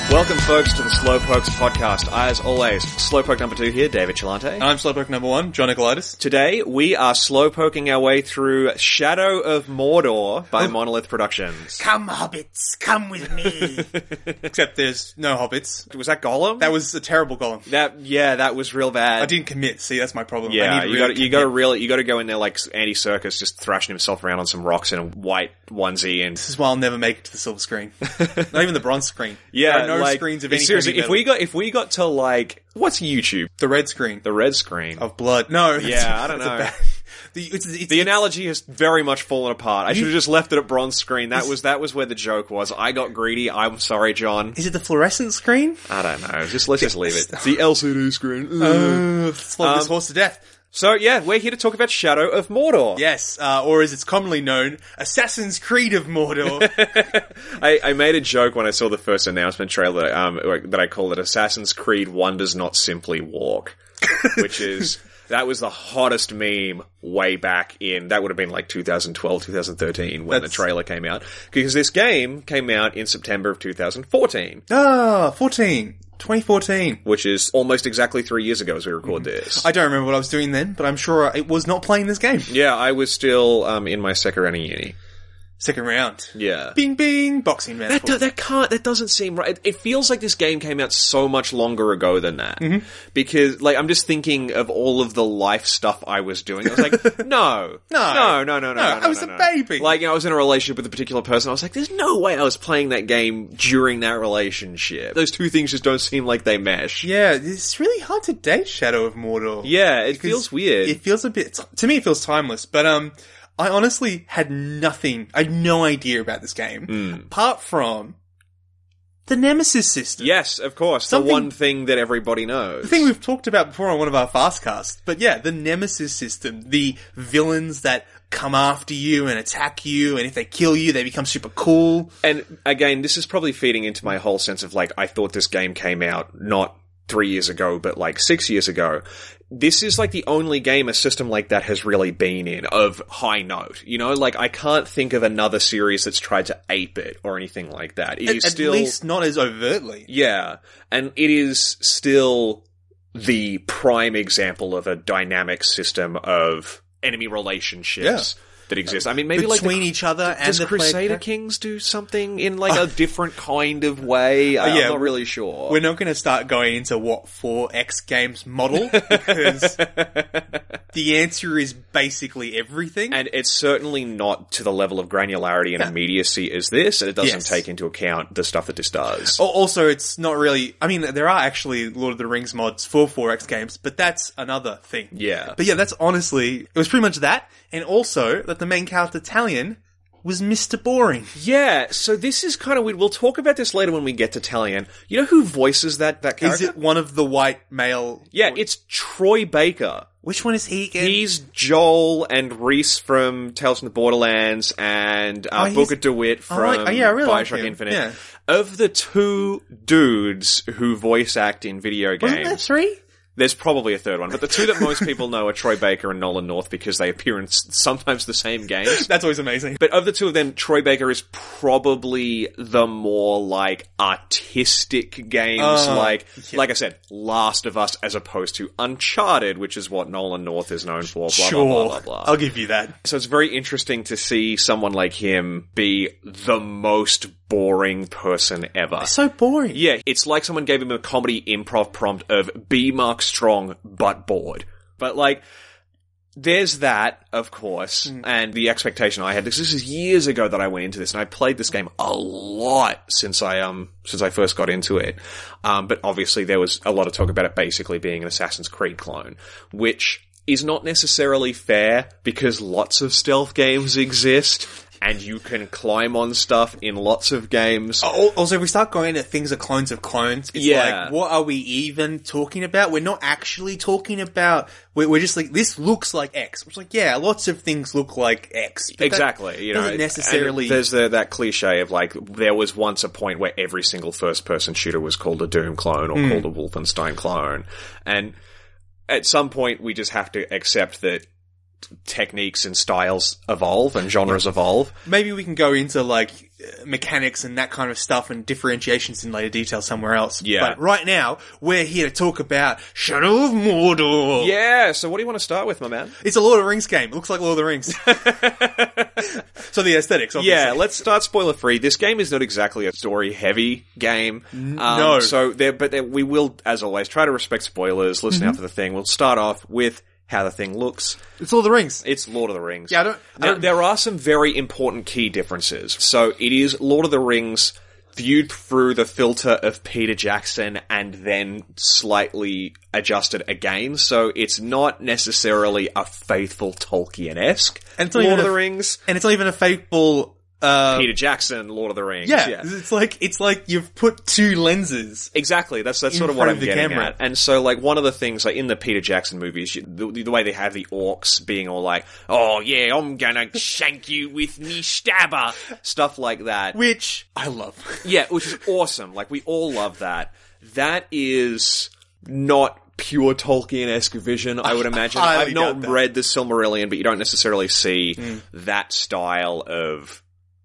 Welcome, folks, to the Slowpokes podcast. As always, Slowpoke number 2 here, David Chilante. I'm Slowpoke number 1, John Nicolaitis. Today, we are slowpoking our way through Shadow of Mordor by Monolith Productions. Come, hobbits, come with me. Except there's no hobbits. Was that Gollum? That was a terrible Gollum. That was real bad. I didn't commit. See, that's my problem. Yeah, I need you got to go in there like Andy Serkis, just thrashing himself around on some rocks in a white onesie, and this is why I'll never make it to the silver screen. Not even the bronze screen. Yeah, there are no screens of any seriously. heavy metal. If we got to like what's YouTube? The red screen. The red screen of blood. No. Yeah, I don't know. The analogy has very much fallen apart. I should have just left it at bronze screen. That was where the joke was. I got greedy. I'm sorry, John. Is it the fluorescent screen? I don't know. Let's just leave it. It's the LCD screen. Let's flog this horse to death. So yeah, we're here to talk about Shadow of Mordor. Yes, or as it's commonly known, Assassin's Creed of Mordor. I made a joke when I saw the first announcement trailer that I called it Assassin's Creed One Does Not Simply Walk, which is... That was the hottest meme way back in, that would have been like 2012, 2013 when the trailer came out. Because this game came out in September of 2014. 2014. Which is almost exactly 3 years ago as we record this. I don't remember what I was doing then, but I'm sure it was not playing this game. Yeah, I was still in my second round of uni. Second round. Yeah. Bing, bing, boxing match. That doesn't seem right. It feels like this game came out so much longer ago than that. Mm-hmm. Because, like, I'm just thinking of all of the life stuff I was doing. I was like, no. I was a baby. Like, I was in a relationship with a particular person. I was like, there's no way I was playing that game during that relationship. Those two things just don't seem like they mesh. Yeah, it's really hard to date Shadow of Mordor. Yeah, it feels weird. It feels a bit, to me it feels timeless, but I honestly had I had no idea about this game, apart from the Nemesis system. Yes, of course. The one thing that everybody knows. The thing we've talked about before on one of our Fastcasts. But yeah, the Nemesis system. The villains that come after you and attack you, and if they kill you, they become super cool. And again, this is probably feeding into my whole sense of like, I thought this game came out not 3 years ago, but like 6 years ago. This is like the only game a system like that has really been in of high note. You know, like I can't think of another series that's tried to ape it or anything like that. It is still, at least not as overtly. Yeah. And it is still the prime example of a dynamic system of enemy relationships. Yeah. That exists. I mean, maybe between each other and does Crusader Kings do something in like a different kind of way? I'm not really sure. We're not going to start going into what 4X games model because the answer is basically everything, and it's certainly not to the level of granularity and immediacy as this, and it doesn't take into account the stuff that this does. Also, it's not really. I mean, there are actually Lord of the Rings mods for 4X games, but that's another thing. Yeah, but yeah, that's honestly it was pretty much that, and also that the main character, Talion, was Mr. Boring. Yeah, so this is kind of weird. We'll talk about this later when we get to Talion. You know who voices that character? Is it one of the white male... Yeah, it's Troy Baker. Which one is he again? He's Joel and Reese from Tales from the Borderlands and Booker DeWitt from Bioshock Infinite. Yeah. Of the two dudes who voice act in video games... Wasn't there three? There's probably a third one, but the two that most people know are Troy Baker and Nolan North because they appear in sometimes the same games. That's always amazing. But of the two of them, Troy Baker is probably the more, like, artistic games, like I said, Last of Us as opposed to Uncharted, which is what Nolan North is known for, blah, blah, blah, blah, blah. I'll give you that. So it's very interesting to see someone like him be the most boring person ever. It's so boring. Yeah, it's like someone gave him a comedy improv prompt of be Mark Strong, but bored. But, like, there's that, of course, and the expectation I had, this is years ago that I went into this, and I played this game a lot since I first got into it. But obviously there was a lot of talk about it basically being an Assassin's Creed clone, which is not necessarily fair because lots of stealth games exist. And you can climb on stuff in lots of games. Also, if we start going into things are clones of clones, it's like, what are we even talking about? We're not actually talking about... We're just like, this looks like X. It's like, yeah, lots of things look like X. Exactly. You know, doesn't necessarily... There's that cliche of, like, there was once a point where every single first-person shooter was called a Doom clone or called a Wolfenstein clone. And at some point, we just have to accept that techniques and styles evolve and genres evolve. Maybe we can go into like mechanics and that kind of stuff and differentiations in later detail somewhere else. Yeah. But right now, we're here to talk about Shadow of Mordor. Yeah, so what do you want to start with, my man? It's a Lord of the Rings game. It looks like Lord of the Rings. So the aesthetics, obviously. Yeah, let's start spoiler free. This game is not exactly a story heavy game. No. So we will, as always, try to respect spoilers, listen out for the thing. We'll start off with how the thing looks. It's Lord of the Rings. It's Lord of the Rings. Yeah, Now, there are some very important key differences. So it is Lord of the Rings viewed through the filter of Peter Jackson and then slightly adjusted again. So it's not necessarily a faithful Tolkien-esque Lord of the Rings. And it's not even a faithful Peter Jackson, Lord of the Rings. Yeah. It's like you've put two lenses. Exactly. That's sort of what I'm getting at. And so, like, one of the things, like, in the Peter Jackson movies, the way they have the orcs being all like, oh yeah, I'm gonna shank you with me stabber. Stuff like that. Which I love. Yeah, which is awesome. Like, we all love that. That is not pure Tolkien-esque vision, I would imagine. I've not read the Silmarillion, but you don't necessarily see that style of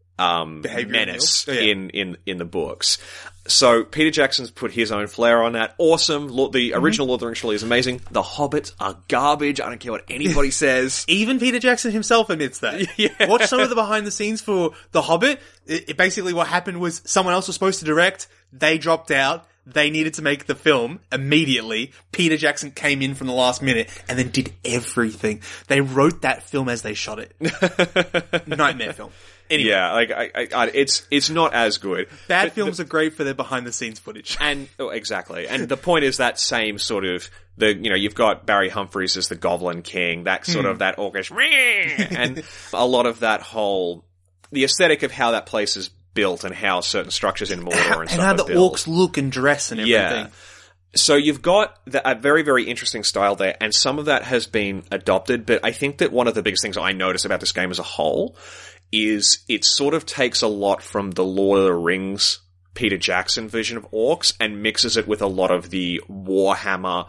menace in the books. So Peter Jackson's put his own flair on that. Awesome. The original Lord of the Rings trilogy is amazing. The Hobbits are garbage. I don't care what anybody says. Even Peter Jackson himself admits that. Yeah. Watch some of the behind the scenes for The Hobbit. It basically what happened was someone else was supposed to direct. They dropped out. They needed to make the film immediately. Peter Jackson came in from the last minute and then did everything. They wrote that film as they shot it. Nightmare film. Anyway. Yeah, like it's not as good. Bad films are great for their behind the snes footage. And exactly. And the point is that same sort of you've got Barry Humphries as the Goblin King, that sort of that orcish and a lot of that whole the aesthetic of how that place is built and how certain structures in Mordor and stuff how the are built. orcs look and dress and everything. Yeah. So you've got a very, very interesting style there, and some of that has been adopted, but I think that one of the biggest things I notice about this game as a whole is it sort of takes a lot from the Lord of the Rings Peter Jackson vision of orcs and mixes it with a lot of the Warhammer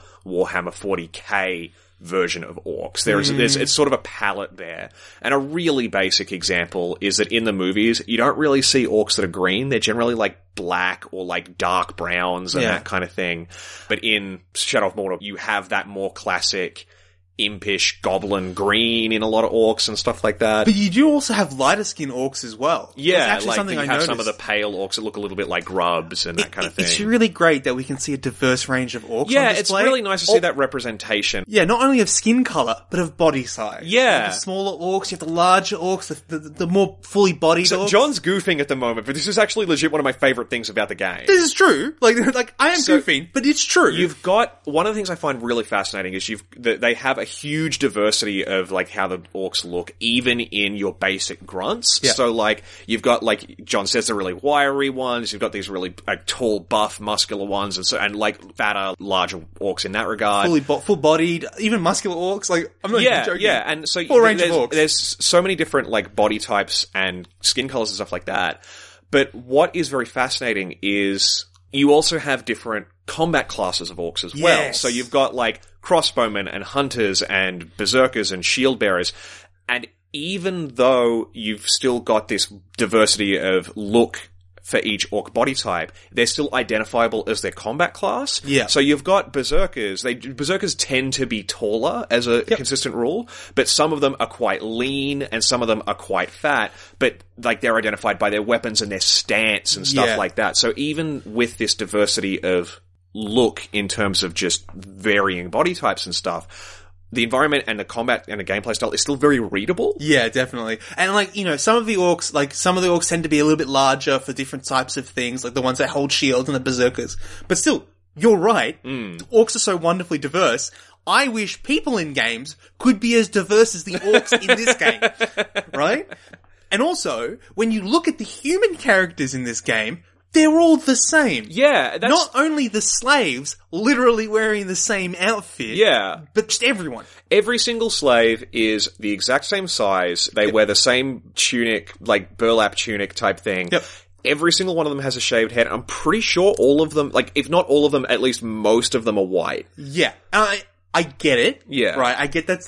40K version of orcs. There's it's sort of a palette there. And a really basic example is that in the movies, you don't really see orcs that are green. They're generally like black or like dark browns and that kind of thing. But in Shadow of Mordor, you have that more classic impish goblin green in a lot of orcs and stuff like that. But you do also have lighter skin orcs as well. Yeah, actually like something you have some of the pale orcs that look a little bit like grubs and that kind of thing. It's really great that we can see a diverse range of orcs. Yeah, on display. It's really nice to see that representation. Yeah, not only of skin color, but of body size. Yeah. You have the smaller orcs, you have the larger orcs, the more fully bodied orcs. John's goofing at the moment, but this is actually legit one of my favorite things about the game. This is true. Like I am goofing, but it's true. You've got, one of the things I find really fascinating is they have a huge diversity of like how the orcs look, even in your basic grunts. Yeah. So like, you've got like, John says, the really wiry ones, you've got these really tall, buff, muscular ones, and like fatter, larger orcs in that regard. Full-bodied, even muscular orcs, like, I'm not even joking. Yeah, and so full range of orcs. There's so many different like body types and skin colors and stuff like that. But what is very fascinating is you also have different combat classes of orcs as well. Yes. So you've got like crossbowmen and hunters and berserkers and shield bearers. And even though you've still got this diversity of look for each orc body type, they're still identifiable as their combat class. Yeah. So you've got berserkers. Berserkers tend to be taller as a consistent rule, but some of them are quite lean and some of them are quite fat, but like they're identified by their weapons and their stance and stuff like that. So even with this diversity of look in terms of just varying body types and stuff, the environment and the combat and the gameplay style is still very readable. Yeah, definitely. And like, some of the orcs tend to be a little bit larger for different types of things, like the ones that hold shields and the berserkers. But still, you're right. Orcs are so wonderfully diverse. I wish people in games could be as diverse as the orcs in this game. Right? And also, when you look at the human characters in this game, they're all the same. Yeah, that's... Not only the slaves, literally wearing the same outfit. Yeah. But just everyone. Every single slave is the exact same size. They wear the same tunic, like burlap tunic type thing. Yep. Every single one of them has a shaved head. I'm pretty sure all of them, like, if not all of them, at least most of them are white. Yeah. I get it. Yeah. Right? I get that's like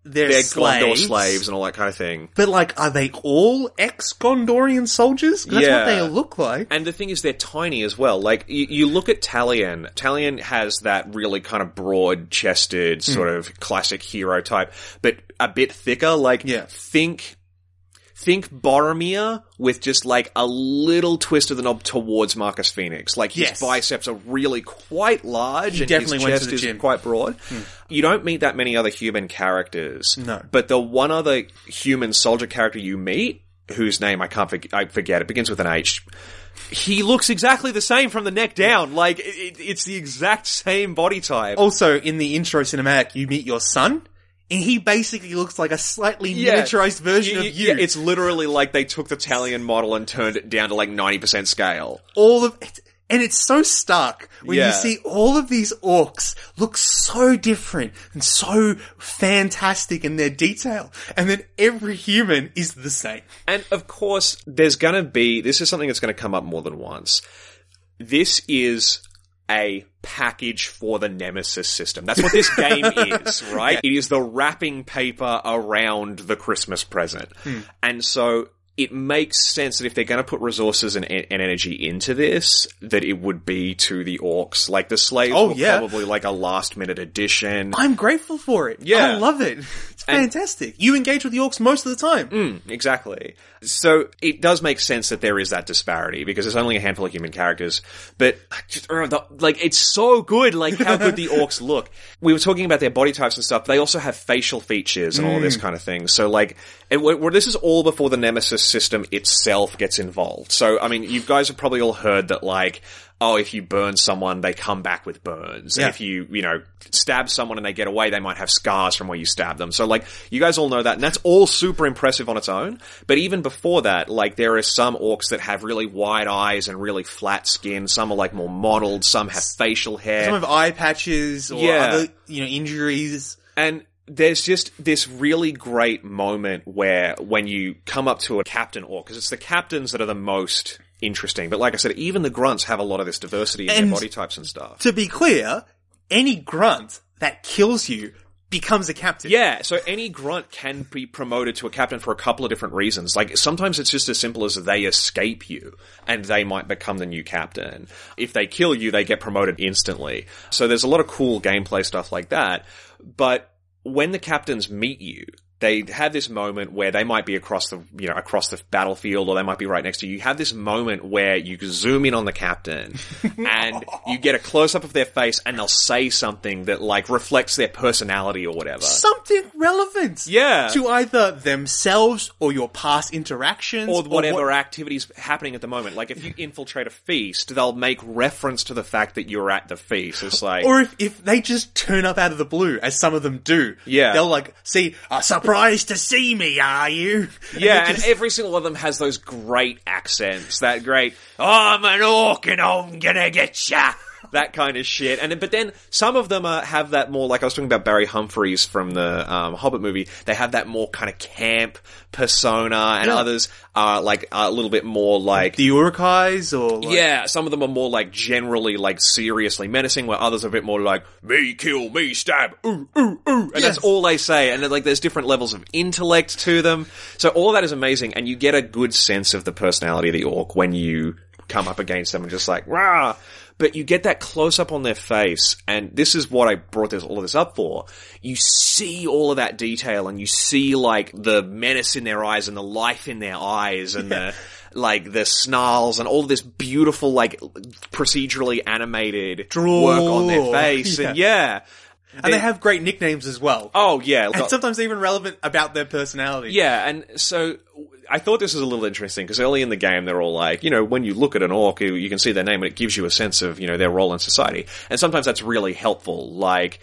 they're Gondor slaves. slaves and all that kind of thing. But, like, are they all ex-Gondorian soldiers? 'Cause that's Yeah. what they look like. And the thing is, they're tiny as well. Like, you look at Talion. Talion has that really kind of broad-chested, sort of classic hero type, but a bit thicker. Like, Yeah. Think Boromir with just like a little twist of the knob towards Marcus Phoenix. Like his Yes. biceps are really quite large and definitely his went chest to the is gym. quite broad. You don't meet that many other human characters. No. But the one other human soldier character you meet, whose name I forget, it begins with an H. He looks exactly the same from the neck down. Like, it's the exact same body type. Also, in the intro cinematic, you meet your son, and he basically looks like a slightly miniaturized version of you. Yeah, it's literally like they took the Talion model and turned it down to like 90% scale. All of it, and it's so stark when Yeah. you see all of these orcs look so different and so fantastic in their detail, and then every human is the same. And of course, this is something that's going to come up more than once. This is a package for the Nemesis system. That's what this game is, right? It is the wrapping paper around the Christmas present. And so it makes sense that if they're going to put resources and energy into this, that it would be to the orcs. Like, the slaves were probably like a last-minute addition. I'm grateful for it. Yeah. I love it. It's fantastic. You engage with the orcs most of the time. Exactly. So it does make sense that there is that disparity because there's only a handful of human characters, but like it's so good, like how good the orcs look. We were talking about their body types and stuff. They also have facial features and all this kind of thing. So like, this is all before the Nemesis system itself gets involved. So I mean, you guys have probably all heard that like, oh, if you burn someone, they come back with burns. Yeah. And if you stab someone and they get away, they might have scars from where you stabbed them. So, like, you guys all know that, and that's all super impressive on its own. But even before that, like, there are some orcs that have really wide eyes and really flat skin. Some are, like, more modeled. Some have facial hair. Some have eye patches or other, injuries. And there's just this really great moment where when you come up to a captain orc, because it's the captains that are the most interesting. But like I said, even the grunts have a lot of this diversity in their body types and stuff. To be clear, any grunt that kills you becomes a captain. Yeah, so any grunt can be promoted to a captain for a couple of different reasons. Like, sometimes it's just as simple as they escape you, and they might become the new captain. If they kill you, they get promoted instantly. So there's a lot of cool gameplay stuff like that. But when the captains meet you, they have this moment where they might be across the battlefield, or they might be right next to you. You have this moment where you zoom in on the captain and you get a close up of their face and they'll say something that like reflects their personality or whatever. Something relevant. Yeah. To either themselves or your past interactions. Or whatever activities happening at the moment. Like if you infiltrate a feast, they'll make reference to the fact that you're at the feast. It's like, or if they just turn up out of the blue, as some of them do. Yeah. They'll like, see, surprised to see me, are you? Yeah, and every single one of them has those great accents. That great, oh, I'm an orc and I'm gonna get ya. That kind of shit. But then some of them have that more, like I was talking about Barry Humphries from the Hobbit movie, they have that more kind of camp persona, and others are like a little bit more like the Uruk-hais, or like... Yeah, some of them are more like generally like seriously menacing, where others are a bit more like, me kill, me stab, ooh, ooh, ooh. And that's all they say. And like there's different levels of intellect to them. So all of that is amazing, and you get a good sense of the personality of the orc when you come up against them and just like, rah! But you get that close up on their face, and this is what I brought all of this up for. You see all of that detail, and you see like the menace in their eyes and the life in their eyes and the snarls and all of this beautiful like procedurally animated work on their face. And and they have great nicknames as well. Oh yeah. And sometimes even relevant about their personality. Yeah, and so I thought this was a little interesting because early in the game they're all like, when you look at an orc, you can see their name and it gives you a sense of, their role in society. And sometimes that's really helpful, like,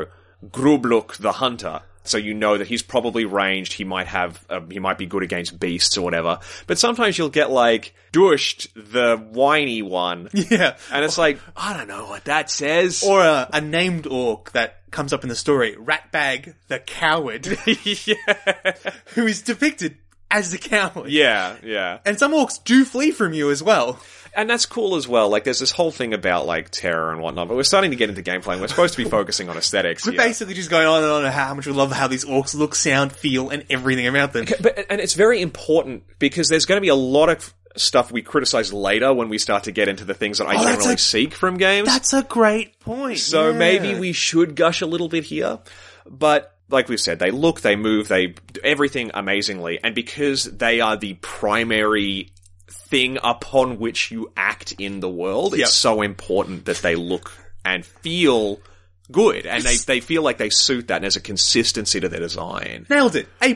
Grubluk the hunter. So you know that he's probably ranged, he might be good against beasts or whatever. But sometimes you'll get like, Dusht, the whiny one. Yeah. And it's like, I don't know what that says. Or a named orc that comes up in the story, Ratbag the coward. Who is depicted as the coward. Yeah, yeah. And some orcs do flee from you as well. And that's cool as well. Like, there's this whole thing about, like, terror and whatnot, but we're starting to get into gameplay, and we're supposed to be focusing on aesthetics. We're basically just going on and on about how much we love how these orcs look, sound, feel, and everything about them. And it's very important, because there's going to be a lot of stuff we criticize later when we start to get into the things that I generally seek from games. That's a great point. So maybe we should gush a little bit here. But like we've said, they look, they move, they do everything amazingly. And because they are the primary thing upon which you act in the world, it's so important that they look and feel good. And they feel like they suit that, and there's a consistency to their design. Nailed it. A+.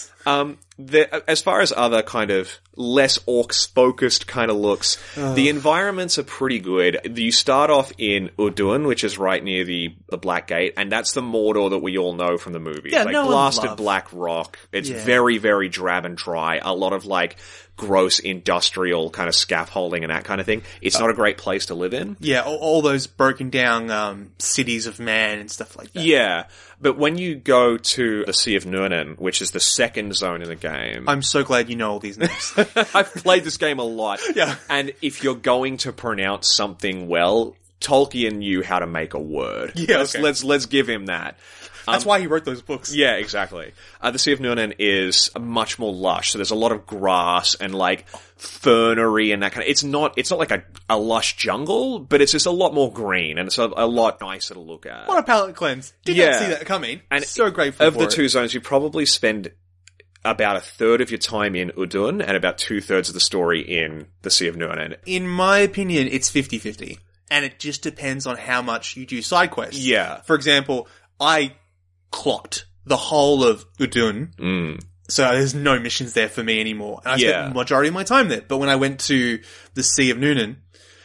As far as other kind of less orcs-focused kind of looks, the environments are pretty good. You start off in Udun, which is right near the Black Gate, and that's the Mordor that we all know from the movies. Yeah, like no blasted black rock. It's very, very drab and dry. A lot of like gross industrial kind of scaffolding and that kind of thing. It's not a great place to live in. Yeah, all those broken down cities of man and stuff like that. Yeah, but when you go to the Sea of Nurnen, which is the second zone in the game... I'm so glad you know all these names. I've played this game a lot. Yeah. And if you're going to pronounce something well, Tolkien knew how to make a word. Yeah, let's give him that. That's why he wrote those books. Yeah, exactly. The Sea of Nurnen is much more lush, so there's a lot of grass and like fernery and that kind of... It's not like a lush jungle, but it's just a lot more green, and it's a lot nicer to look at. What a palate cleanse. Did not see that coming. And so grateful for it. Of the two zones, you probably spend about a third of your time in Udun and about 2/3 of the story in the Sea of Nurnen. In my opinion, it's 50-50. And it just depends on how much you do side quests. Yeah. For example, I clocked the whole of Udun. So there's no missions there for me anymore. And I spent the majority of my time there. But when I went to the Sea of Nurnen,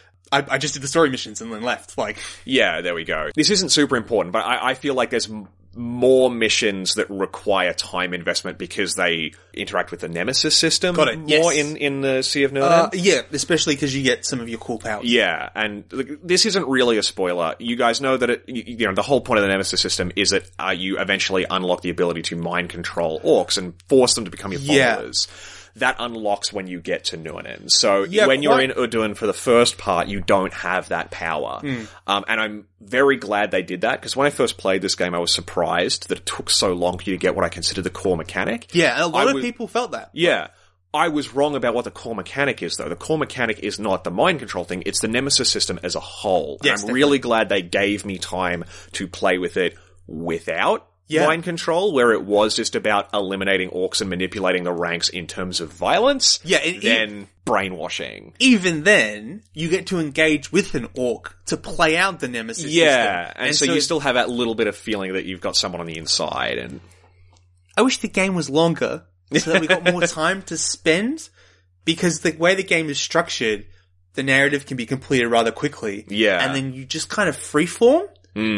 I just did the story missions and then left. Like, yeah, there we go. This isn't super important, but I feel like there's more missions that require time investment because they interact with the Nemesis system more in the Sea of Nurnen. Yeah, especially because you get some of your cool powers. Yeah, and this isn't really a spoiler. You guys know that the whole point of the Nemesis system is that you eventually unlock the ability to mind control orcs and force them to become your followers. That unlocks when you get to Nurnen. So when you're in Udun for the first part, you don't have that power. And I'm very glad they did that, because when I first played this game, I was surprised that it took so long for you to get what I consider the core mechanic. Yeah, a lot of people felt that. Yeah. I was wrong about what the core mechanic is, though. The core mechanic is not the mind control thing, it's the Nemesis system as a whole. Yes, and I'm really glad they gave me time to play with it without mind control, where it was just about eliminating orcs and manipulating the ranks in terms of violence. Yeah, then brainwashing. Even then, you get to engage with an orc to play out the Nemesis system. Yeah, and so you still have that little bit of feeling that you've got someone on the inside. And I wish the game was longer, so that we got more time to spend, because the way the game is structured, the narrative can be completed rather quickly. Yeah. And then you just kind of freeform.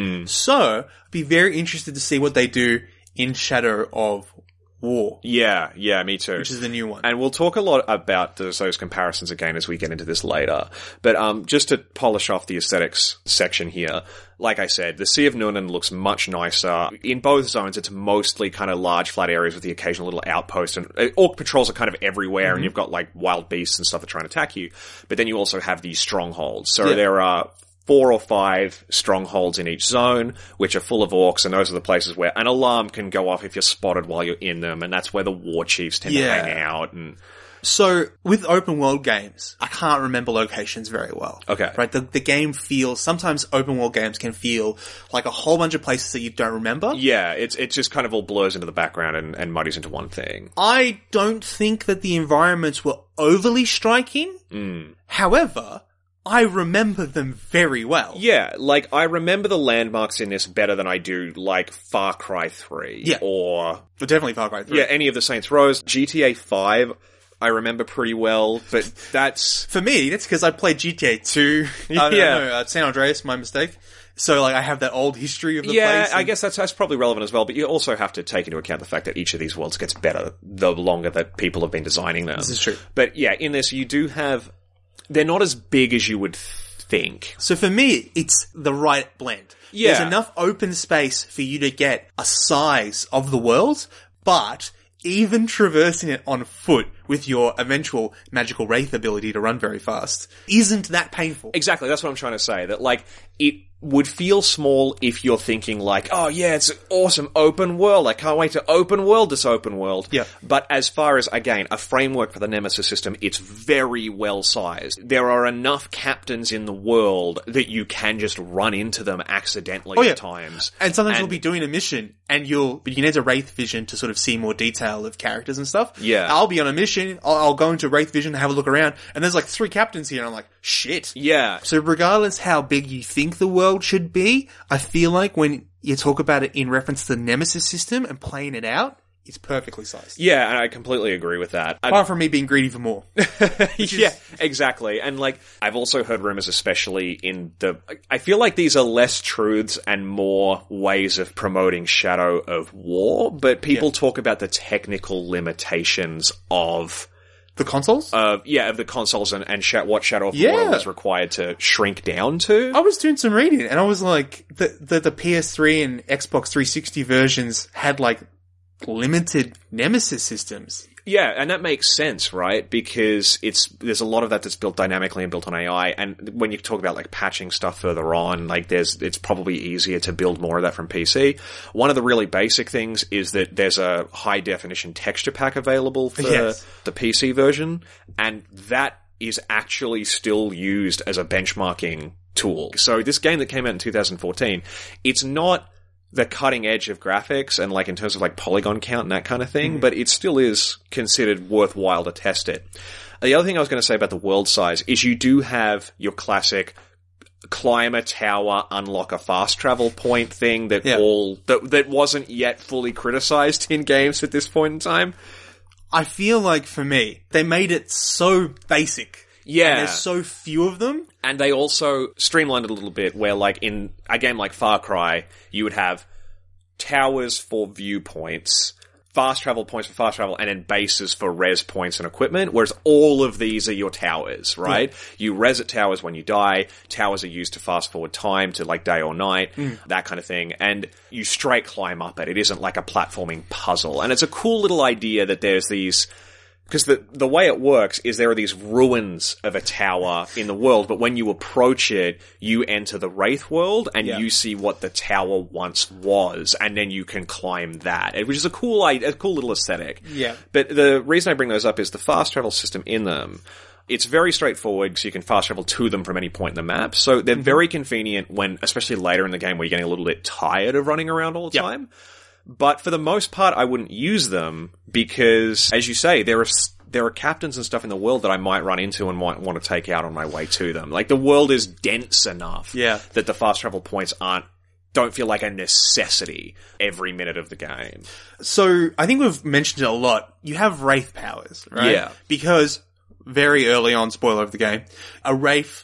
So, I'd be very interested to see what they do in Shadow of War. Yeah, me too. Which is the new one. And we'll talk a lot about those comparisons again as we get into this later. But just to polish off the aesthetics section here, like I said, the Sea of Nurnen looks much nicer. In both zones, it's mostly kind of large, flat areas with the occasional little outpost. And orc patrols are kind of everywhere, and you've got like wild beasts and stuff that are trying to attack you. But then you also have these strongholds. So there are 4 or 5 strongholds in each zone, which are full of orcs, and those are the places where an alarm can go off if you're spotted while you're in them, and that's where the war chiefs tend to hang out. And so, with open world games, I can't remember locations very well. Okay. Right? The game feels, sometimes open world games can feel like a whole bunch of places that you don't remember. Yeah, it just kind of all blurs into the background and muddies into one thing. I don't think that the environments were overly striking. However, I remember them very well. Yeah, like, I remember the landmarks in this better than I do, like, Far Cry 3. Yeah. Or... But definitely Far Cry 3. Yeah, any of the Saints Rows. GTA 5, I remember pretty well, but that's... For me, that's because I played GTA 2. San Andreas, my mistake. So, like, I have that old history of the place. Yeah, I guess that's probably relevant as well, but you also have to take into account the fact that each of these worlds gets better the longer that people have been designing them. This is true. But yeah, in this, you do have... They're not as big as you would think. So for me, it's the right blend. Yeah. There's enough open space for you to get a size of the world, but even traversing it on foot with your eventual magical wraith ability to run very fast isn't that painful. Exactly, that's what I'm trying to say. That, like, it would feel small if you're thinking like, oh yeah, it's an awesome open world. I can't wait to open world this open world. Yeah. But as far as, again, a framework for the Nemesis system, it's very well sized. There are enough captains in the world that you can just run into them accidentally at times. And sometimes you'll be doing a mission but you can enter Wraith Vision to sort of see more detail of characters and stuff. Yeah. I'll be on a mission, I'll go into Wraith Vision and have a look around, and there's like 3 captains here, and I'm like, shit. Yeah. So regardless how big you think the world should be, I feel like when you talk about it in reference to the Nemesis system and playing it out, it's perfectly sized. Yeah, and I completely agree with that. Apart from me being greedy for more. Yeah, exactly. And, like, I've also heard rumors, especially in I feel like these are less truths and more ways of promoting Shadow of War, but people talk about the technical limitations of the consoles? Of the consoles and what Shadow of War was required to shrink down to. I was doing some reading, and I was like, the PS3 and Xbox 360 versions had, like, limited Nemesis systems. Yeah, and that makes sense, right? Because there's a lot of that that's built dynamically and built on AI, and when you talk about, like, patching stuff further on, like, it's probably easier to build more of that from PC. One of the really basic things is that there's a high definition texture pack available for the PC version, and that is actually still used as a benchmarking tool. So this game that came out in 2014, it's not the cutting edge of graphics and, like, in terms of, like, polygon count and that kind of thing, but it still is considered worthwhile to test it. The other thing I was going to say about the world size is you do have your classic climb a tower, unlock a fast travel point thing that wasn't yet fully criticized in games at this point in time. I feel like, for me, they made it so basic. Yeah. And there's so few of them. And they also streamlined it a little bit where, like, in a game like Far Cry, you would have towers for viewpoints, fast travel points for fast travel, and then bases for res points and equipment, whereas all of these are your towers, right? Yeah. You res at towers when you die, towers are used to fast forward time to, like, day or night, that kind of thing, and you straight climb up it. It isn't like a platforming puzzle. And it's a cool little idea that there's these... Because the way it works is there are these ruins of a tower in the world, but when you approach it, you enter the Wraith world, and you see what the tower once was, and then you can climb that, which is a cool little aesthetic. Yeah. But the reason I bring those up is the fast travel system in them. It's very straightforward, so you can fast travel to them from any point in the map. So they're very convenient when, especially later in the game, where you're getting a little bit tired of running around all the time. But for the most part, I wouldn't use them because, as you say, there are captains and stuff in the world that I might run into and might want to take out on my way to them. Like, the world is dense enough that the fast travel points don't feel like a necessity every minute of the game. So, I think we've mentioned it a lot. You have Wraith powers, right? Yeah. Because very early on, spoiler of the game, a Wraith,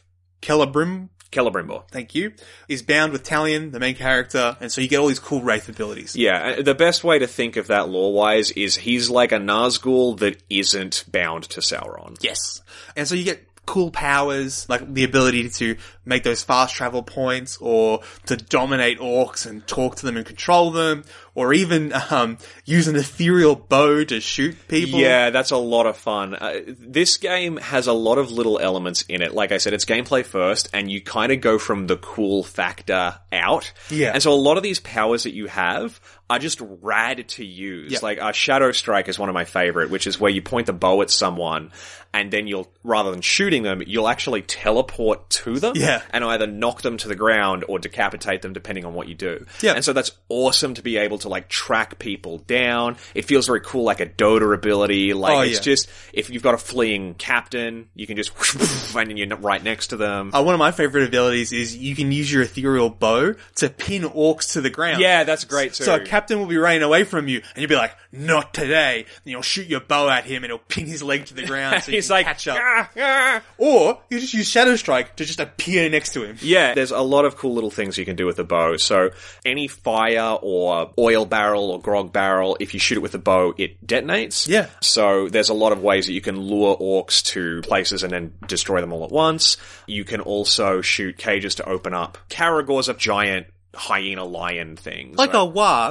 Celebrimbor, thank you, is bound with Talion, the main character, and so you get all these cool Wraith abilities. Yeah, the best way to think of that lore-wise is he's like a Nazgul that isn't bound to Sauron. Yes. And so you get cool powers, like the ability to make those fast travel points, or to dominate orcs and talk to them and control them, or even use an ethereal bow to shoot people. Yeah, that's a lot of fun. This game has a lot of little elements in it. Like I said, it's gameplay first, and you kind of go from the cool factor out. Yeah. And so a lot of these powers that you have are just rad to use. Yep. Like, Shadow Strike is one of my favorite, which is where you point the bow at someone, and then rather than shooting them, you'll actually teleport to them. Yeah. And either knock them to the ground or decapitate them, depending on what you do. Yeah. And so that's awesome to be able to, like, track people down. It feels very cool, like a Dota ability. Like, it's just, if you've got a fleeing captain, you can just and then you're right next to them. One of my favorite abilities is you can use your ethereal bow to pin orcs to the ground. Yeah, that's great too. So a captain will be running away from you, and you'll be like, not today. And you'll shoot your bow at him, and he'll pin his leg to the ground so you He's can like, catch up. Or you just use Shadow Strike to just appear next to him. Yeah, there's a lot of cool little things you can do with the bow. So any fire or oil barrel or grog barrel, if you shoot it with the bow, it detonates. Yeah. So there's a lot of ways that you can lure orcs to places and then destroy them all at once. You can also shoot cages to open up. Caragors are giant hyena lion things. Like a warg,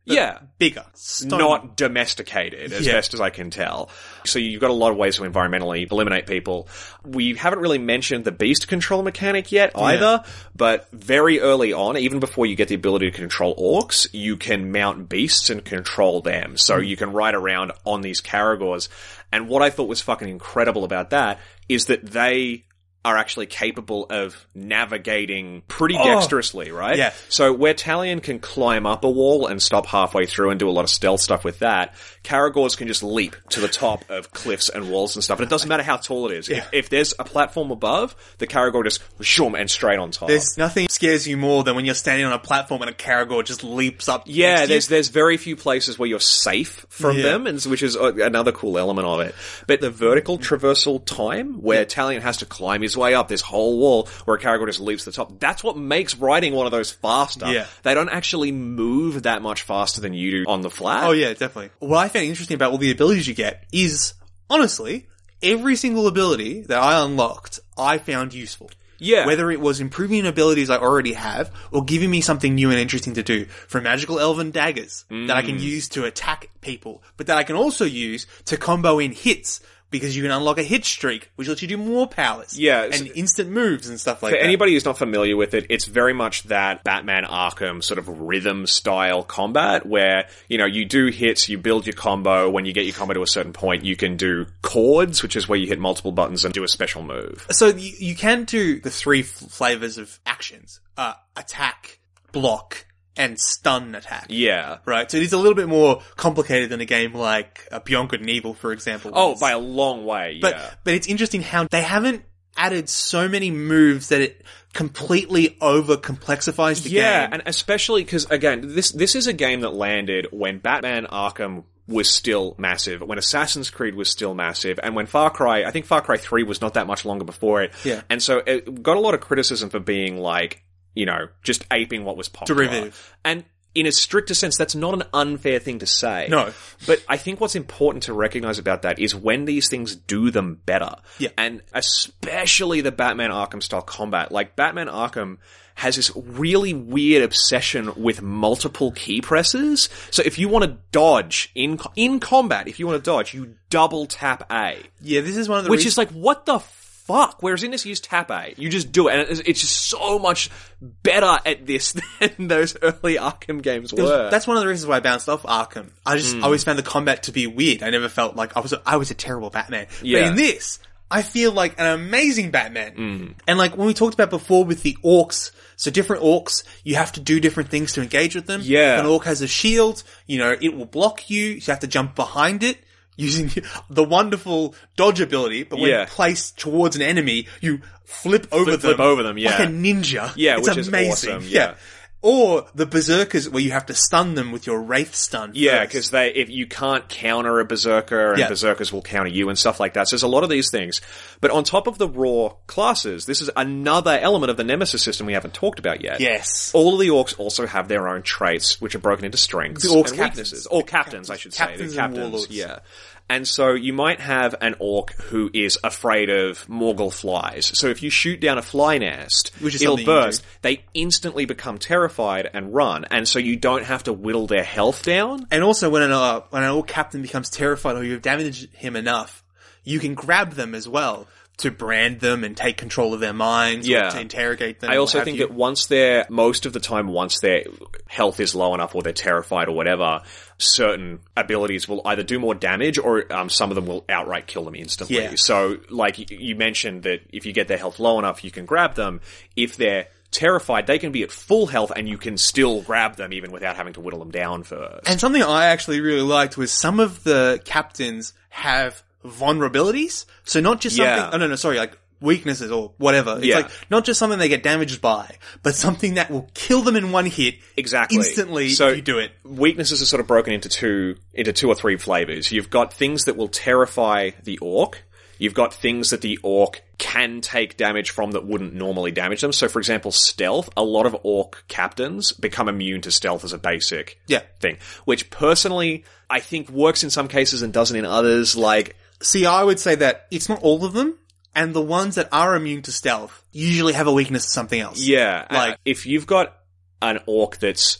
Yeah. Bigger. Stone. Not domesticated, as best as I can tell. So you've got a lot of ways to environmentally eliminate people. We haven't really mentioned the beast control mechanic yet either, but very early on, even before you get the ability to control orcs, you can mount beasts and control them. So you can ride around on these Caragors. And what I thought was fucking incredible about that is that they are actually capable of navigating pretty dexterously, right? Yeah. So where Talion can climb up a wall and stop halfway through and do a lot of stealth stuff with that, Caragors can just leap to the top of cliffs and walls and stuff. And it doesn't matter how tall it is. Yeah. If there's a platform above, the Caragor just shoom and straight on top. There's nothing scares you more than when you're standing on a platform and a Caragor just leaps up. Yeah, next to you. there's very few places where you're safe from them, and which is another cool element of it. But the vertical traversal time, where Talion has to climb his way up this whole wall, where a Caragor just leaps to the top, that's what makes riding one of those faster. Yeah. They don't actually move that much faster than you do on the flat. Oh yeah, definitely. What I found interesting about all the abilities you get is, honestly, every single ability that I unlocked, I found useful. Yeah. Whether it was improving abilities I already have, or giving me something new and interesting to do. From magical elven daggers that I can use to attack people, but that I can also use to combo in hits, because you can unlock a hit streak, which lets you do more powers. Yeah. And instant moves and stuff like For that. anybody who's not familiar with it, it's very much that Batman Arkham sort of rhythm style combat where, you know, you do hits, you build your combo. When you get your combo to a certain point, you can do chords, which is where you hit multiple buttons and do a special move. So you can do the three flavors of actions. Attack, block, and stun attack. Yeah. Right, so it is a little bit more complicated than a game like Beyond Good and Evil, for example. Oh, by a long way, yeah. But it's interesting how they haven't added so many moves that it completely over-complexifies the game. Yeah, and especially because, again, this is a game that landed when Batman Arkham was still massive, when Assassin's Creed was still massive, and when I think Far Cry 3 was not that much longer before it. Yeah. And so it got a lot of criticism for being like, you know, just aping what was popular. Derivative. And in a stricter sense, that's not an unfair thing to say. No. But I think what's important to recognize about that is when these things do them better. Yeah. And especially the Batman Arkham style combat. Like, Batman Arkham has this really weird obsession with multiple key presses. So if you want to dodge in combat, if you want to dodge, you double tap A. Yeah, this is one of the Which is like, what the fuck? Whereas in this, you use tap A. You just do it. And it's just so much better at this than those early Arkham games were. That's one of the reasons why I bounced off Arkham. I always found the combat to be weird. I never felt like I was a terrible Batman. Yeah. But in this, I feel like an amazing Batman. And like when we talked about before with the orcs, so different orcs, you have to do different things to engage with them. Yeah. If an orc has a shield, you know, it will block you. So you have to jump behind it using the wonderful dodge ability. But when placed towards an enemy, you flip over them. Yeah. Like a ninja. Yeah, it's which is amazing. awesome. Yeah. Or the berserkers where you have to stun them with your wraith stun. Yeah, because if you can't counter a berserker, and berserkers will counter you and stuff like that. So there's a lot of these things. But on top of the raw classes, this is another element of the Nemesis system we haven't talked about yet. Yes. All of the orcs also have their own traits, which are broken into strengths. The orcs and captains. weaknesses. Or captains, I should say. Captains The and captains, warlords. yeah. And so you might have an orc who is afraid of Morgul flies. So if you shoot down a fly nest, Which is it'll something you burst. They instantly become terrified and run. And so you don't have to whittle their health down. And also when an orc captain becomes terrified or you've damaged him enough, you can grab them as well to brand them and take control of their minds or to interrogate them. I also think that once their health is low enough or they're terrified or whatever, certain abilities will either do more damage or some of them will outright kill them instantly. Yeah. So, like you mentioned that if you get their health low enough, you can grab them. If they're terrified, they can be at full health and you can still grab them even without having to whittle them down first. And something I actually really liked was some of the captains have vulnerabilities. So not just something, like weaknesses or whatever. It's like not just something they get damaged by, but something that will kill them in one hit instantly if you do it. Weaknesses are sort of broken into two or three flavors. You've got things that will terrify the orc. You've got things that the orc can take damage from that wouldn't normally damage them. So, for example, stealth. A lot of orc captains become immune to stealth as a basic thing. Which, personally, I think works in some cases and doesn't in others. See, I would say that it's not all of them, and the ones that are immune to stealth usually have a weakness to something else. Yeah. If you've got an orc that's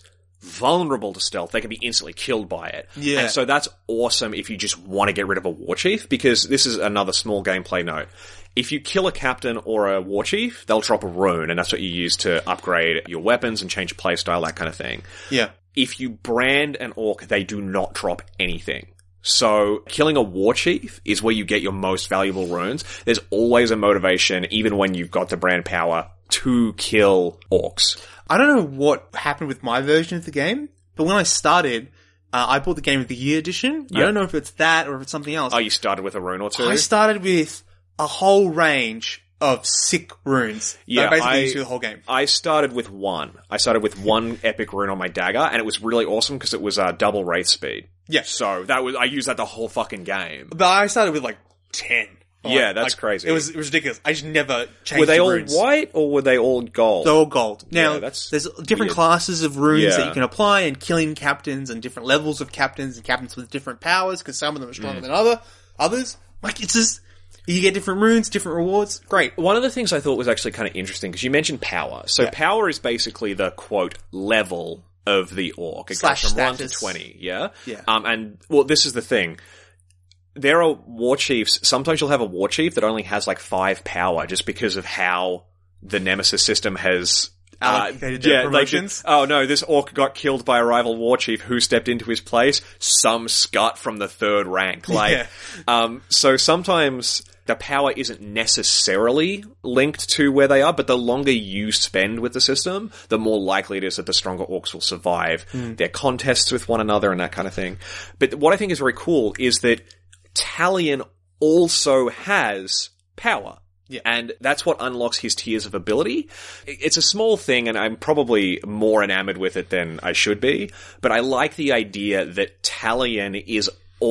vulnerable to stealth. They can be instantly killed by it. Yeah. And so that's awesome if you just want to get rid of a war chief, because this is another small gameplay note. If you kill a captain or a war chief, they'll drop a rune, and that's what you use to upgrade your weapons and change your playstyle, that kind of thing. Yeah. If you brand an orc, they do not drop anything. So, killing a war chief is where you get your most valuable runes. There's always a motivation, even when you've got the brand power, to kill orcs. I don't know what happened with my version of the game, but when I started, I bought the Game of the Year edition. I don't know if it's that or if it's something else. Oh, you started with a rune or two? I started with a whole range of sick runes. Yeah, that basically used through the whole game. I started with one. I started with one epic rune on my dagger, and it was really awesome because it was double wraith speed. Yeah. So I used that the whole fucking game. But I started with like 10. Yeah, that's crazy. It was ridiculous. I just never changed Were they the all runes. white or were they all gold? They're all gold. Now, Yeah, that's there's different weird. classes of runes Yeah. that you can apply, and killing captains and different levels of captains and captains with different powers, because some of them are stronger than others. Like, it's just, you get different runes, different rewards. Great. One of the things I thought was actually kind of interesting, because you mentioned power. So power is basically the, quote, level of the orc. It Slash goes from 1 to status. 20, yeah? Yeah. And, well, this is the thing. There are war chiefs, sometimes you'll have a war chief that only has like 5 power just because of how the Nemesis system has Allocated their promotions. oh no, this orc got killed by a rival war chief. Who stepped into his place? Some scut from the 3rd rank. Like, so sometimes the power isn't necessarily linked to where they are, but the longer you spend with the system, the more likely it is that the stronger orcs will survive their contests with one another and that kind of thing. But what I think is very cool is that Talion also has power. Yeah. And that's what unlocks his tiers of ability. It's a small thing, and I'm probably more enamored with it than I should be, but I like the idea that Talion is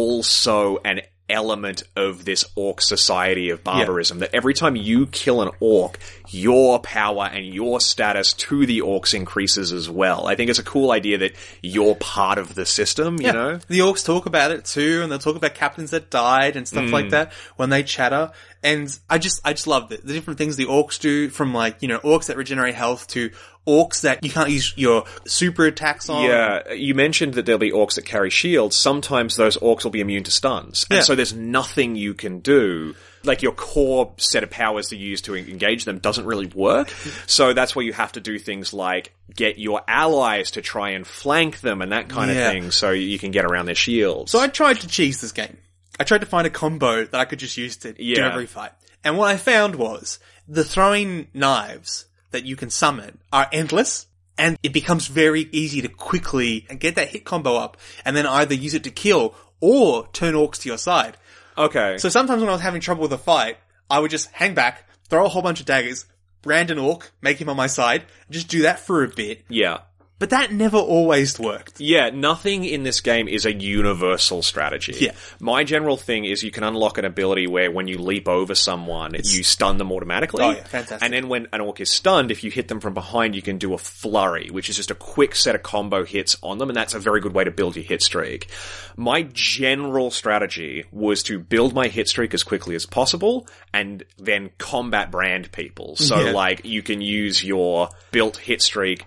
also an element of this orc society of barbarism, that every time you kill an orc, your power and your status to the orcs increases as well. I think it's a cool idea that you're part of the system, you know? The orcs talk about it too, and they'll talk about captains that died and stuff like that when they chatter. And I just loved it. The different things the orcs do, from like, you know, orcs that regenerate health to orcs that you can't use your super attacks on. Yeah, you mentioned that there'll be orcs that carry shields. Sometimes those orcs will be immune to stuns. And so there's nothing you can do. Like, your core set of powers that you use to engage them doesn't really work. So that's where you have to do things like get your allies to try and flank them and that kind of thing, so you can get around their shields. So I tried to cheese this game. I tried to find a combo that I could just use to do every fight. And what I found was the throwing knives that you can summon are endless, and it becomes very easy to quickly get that hit combo up and then either use it to kill or turn orcs to your side. Okay. So sometimes when I was having trouble with a fight, I would just hang back, throw a whole bunch of daggers, brand an orc, make him on my side, and just do that for a bit. Yeah. But that never always worked. Yeah, nothing in this game is a universal strategy. Yeah. My general thing is you can unlock an ability where when you leap over someone, you stun them automatically. Oh yeah, fantastic. And then when an orc is stunned, if you hit them from behind, you can do a flurry, which is just a quick set of combo hits on them, and that's a very good way to build your hit streak. My general strategy was to build my hit streak as quickly as possible, and then combat brand people. So, like, you can use your built hit streak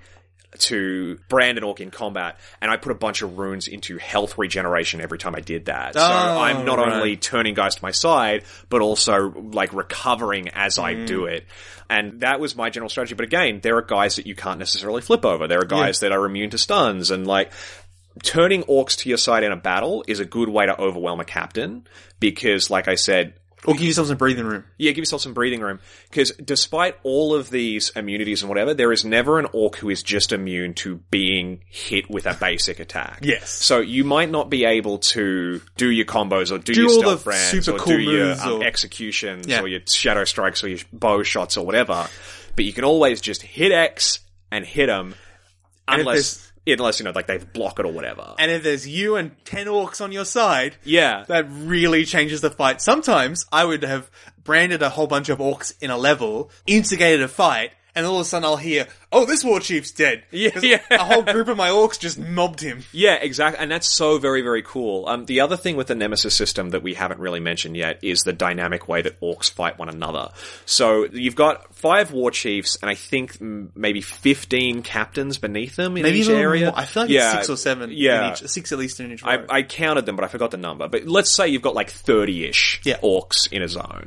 to brand an orc in combat, and I put a bunch of runes into health regeneration every time I did that. So I'm not only turning guys to my side, but also, like, recovering as I do it. And that was my general strategy. But again, there are guys that you can't necessarily flip over. There are guys that are immune to stuns, and, like, turning orcs to your side in a battle is a good way to overwhelm a captain, because, like I said, Or give yourself some breathing room. yeah, give yourself some breathing room. Because despite all of these immunities and whatever, there is never an orc who is just immune to being hit with a basic attack. Yes. So you might not be able to do your combos or do Do your all stealth the brands super or cool do your moves or- executions or your shadow strikes or your bow shots or whatever. But you can always just hit X and hit them unless, you know, like they block it or whatever. And if there's you and 10 orcs on your side, Yeah. that really changes the fight. Sometimes I would have branded a whole bunch of orcs in a level, instigated a fight, and all of a sudden I'll hear, "Oh, this war chief's dead." Yeah, 'Cause yeah. a whole group of my orcs just mobbed him. Yeah, exactly. And that's so very, very cool. The other thing with the Nemesis system that we haven't really mentioned yet is the dynamic way that orcs fight one another. So you've got 5 war chiefs and I think maybe 15 captains beneath them in Maybe each a little area. more. I feel like it's 6 or 7 in each. 6 at least in each row. I counted them, but I forgot the number. But let's say you've got like 30-ish orcs in a zone.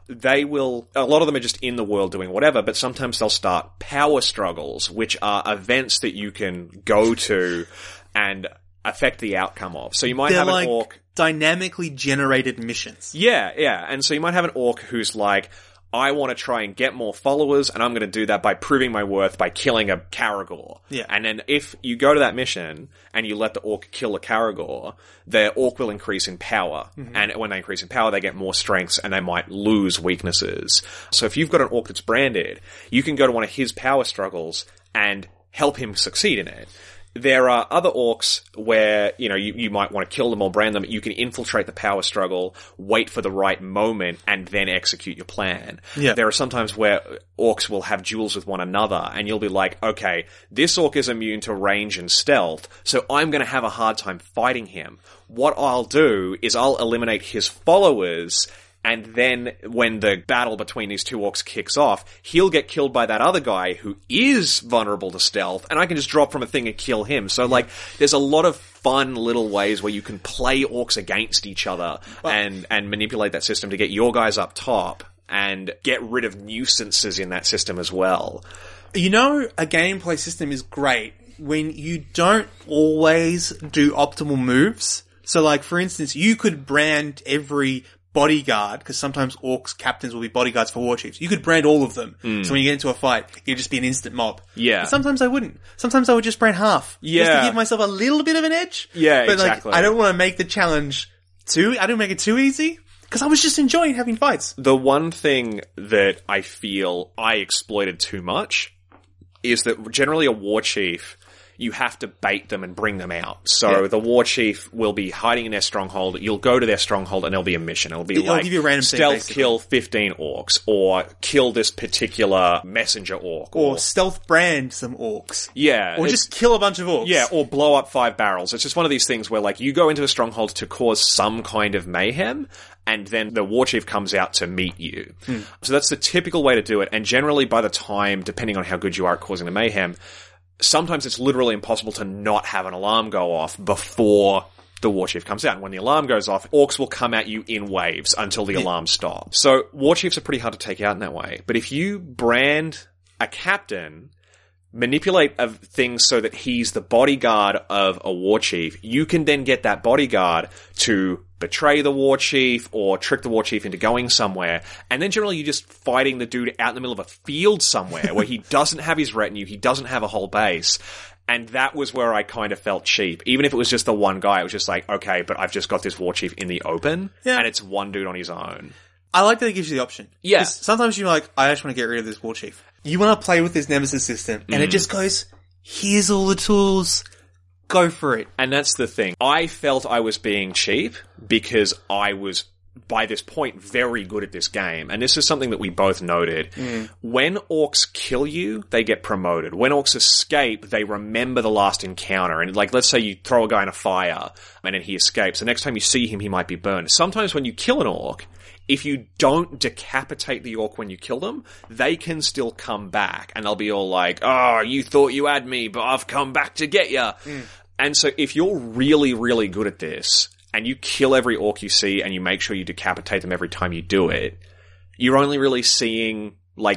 A lot of them are just in the world doing whatever, but sometimes they'll start power struggles, which are events that you can go to and affect the outcome of. So you might have an orc. Dynamically generated missions. Yeah, yeah. And so you might have an orc who's like, I want to try and get more followers, and I'm going to do that by proving my worth by killing a Caragor. Yeah. And then if you go to that mission and you let the orc kill a Caragor, their orc will increase in power. Mm-hmm. And when they increase in power, they get more strengths and they might lose weaknesses. So if you've got an orc that's branded, you can go to one of his power struggles and help him succeed in it. There are other orcs where, you might want to kill them or brand them. You can infiltrate the power struggle, wait for the right moment, and then execute your plan. Yeah. There are sometimes where orcs will have duels with one another, and you'll be like, okay, this orc is immune to range and stealth, so I'm going to have a hard time fighting him. What I'll do is I'll eliminate his followers, and then when the battle between these two orcs kicks off, he'll get killed by that other guy who is vulnerable to stealth, and I can just drop from a thing and kill him. So, there's a lot of fun little ways where you can play orcs against each other and manipulate that system to get your guys up top and get rid of nuisances in that system as well. A gameplay system is great when you don't always do optimal moves. So, for instance, you could brand every bodyguard, because sometimes orcs captains will be bodyguards for war chiefs. You could brand all of them. So when you get into a fight, it'd just be an instant mob. Yeah. But sometimes I wouldn't. Sometimes I would just brand half. Yeah. Just to give myself a little bit of an edge. Yeah, but exactly. I don't want to make the challenge I don't make it too easy. Because I was just enjoying having fights. The one thing that I feel I exploited too much is that generally a war chief, you have to bait them and bring them out. So the war chief will be hiding in their stronghold. You'll go to their stronghold and there'll be a mission. It'll give you a random stealth thing, kill 15 orcs, or kill this particular messenger orc. Or stealth brand some orcs. Yeah. Or just kill a bunch of orcs. Yeah, or blow up 5 barrels. It's just one of these things where you go into a stronghold to cause some kind of mayhem, and then the war chief comes out to meet you. So that's the typical way to do it. And generally by the time, depending on how good you are at causing the mayhem, sometimes it's literally impossible to not have an alarm go off before the war chief comes out. And when the alarm goes off, orcs will come at you in waves until the alarm stops. So war chiefs are pretty hard to take out in that way. But if you brand a captain, manipulate things so that he's the bodyguard of a war chief, you can then get that bodyguard to betray the war chief or trick the war chief into going somewhere. And then generally you're just fighting the dude out in the middle of a field somewhere where he doesn't have his retinue, he doesn't have a whole base. And that was where I kind of felt cheap. Even if it was just the one guy, it was just like, okay, but I've just got this war chief in the open, and it's one dude on his own. I like that it gives you the option. Yeah. Sometimes you're like, I just want to get rid of this war chief. You want to play with this Nemesis system, and it just goes, here's all the tools, go for it. And that's the thing. I felt I was being cheap because I was, by this point, very good at this game. And this is something that we both noted. When orcs kill you, they get promoted. When orcs escape, they remember the last encounter. And let's say you throw a guy in a fire and then he escapes. The next time you see him, he might be burned. Sometimes when you kill an orc, if you don't decapitate the orc when you kill them, they can still come back. And they'll be all like, oh, you thought you had me, but I've come back to get you. And so if you're really, really good at this, and you kill every orc you see, and you make sure you decapitate them every time you do it, you're only really seeing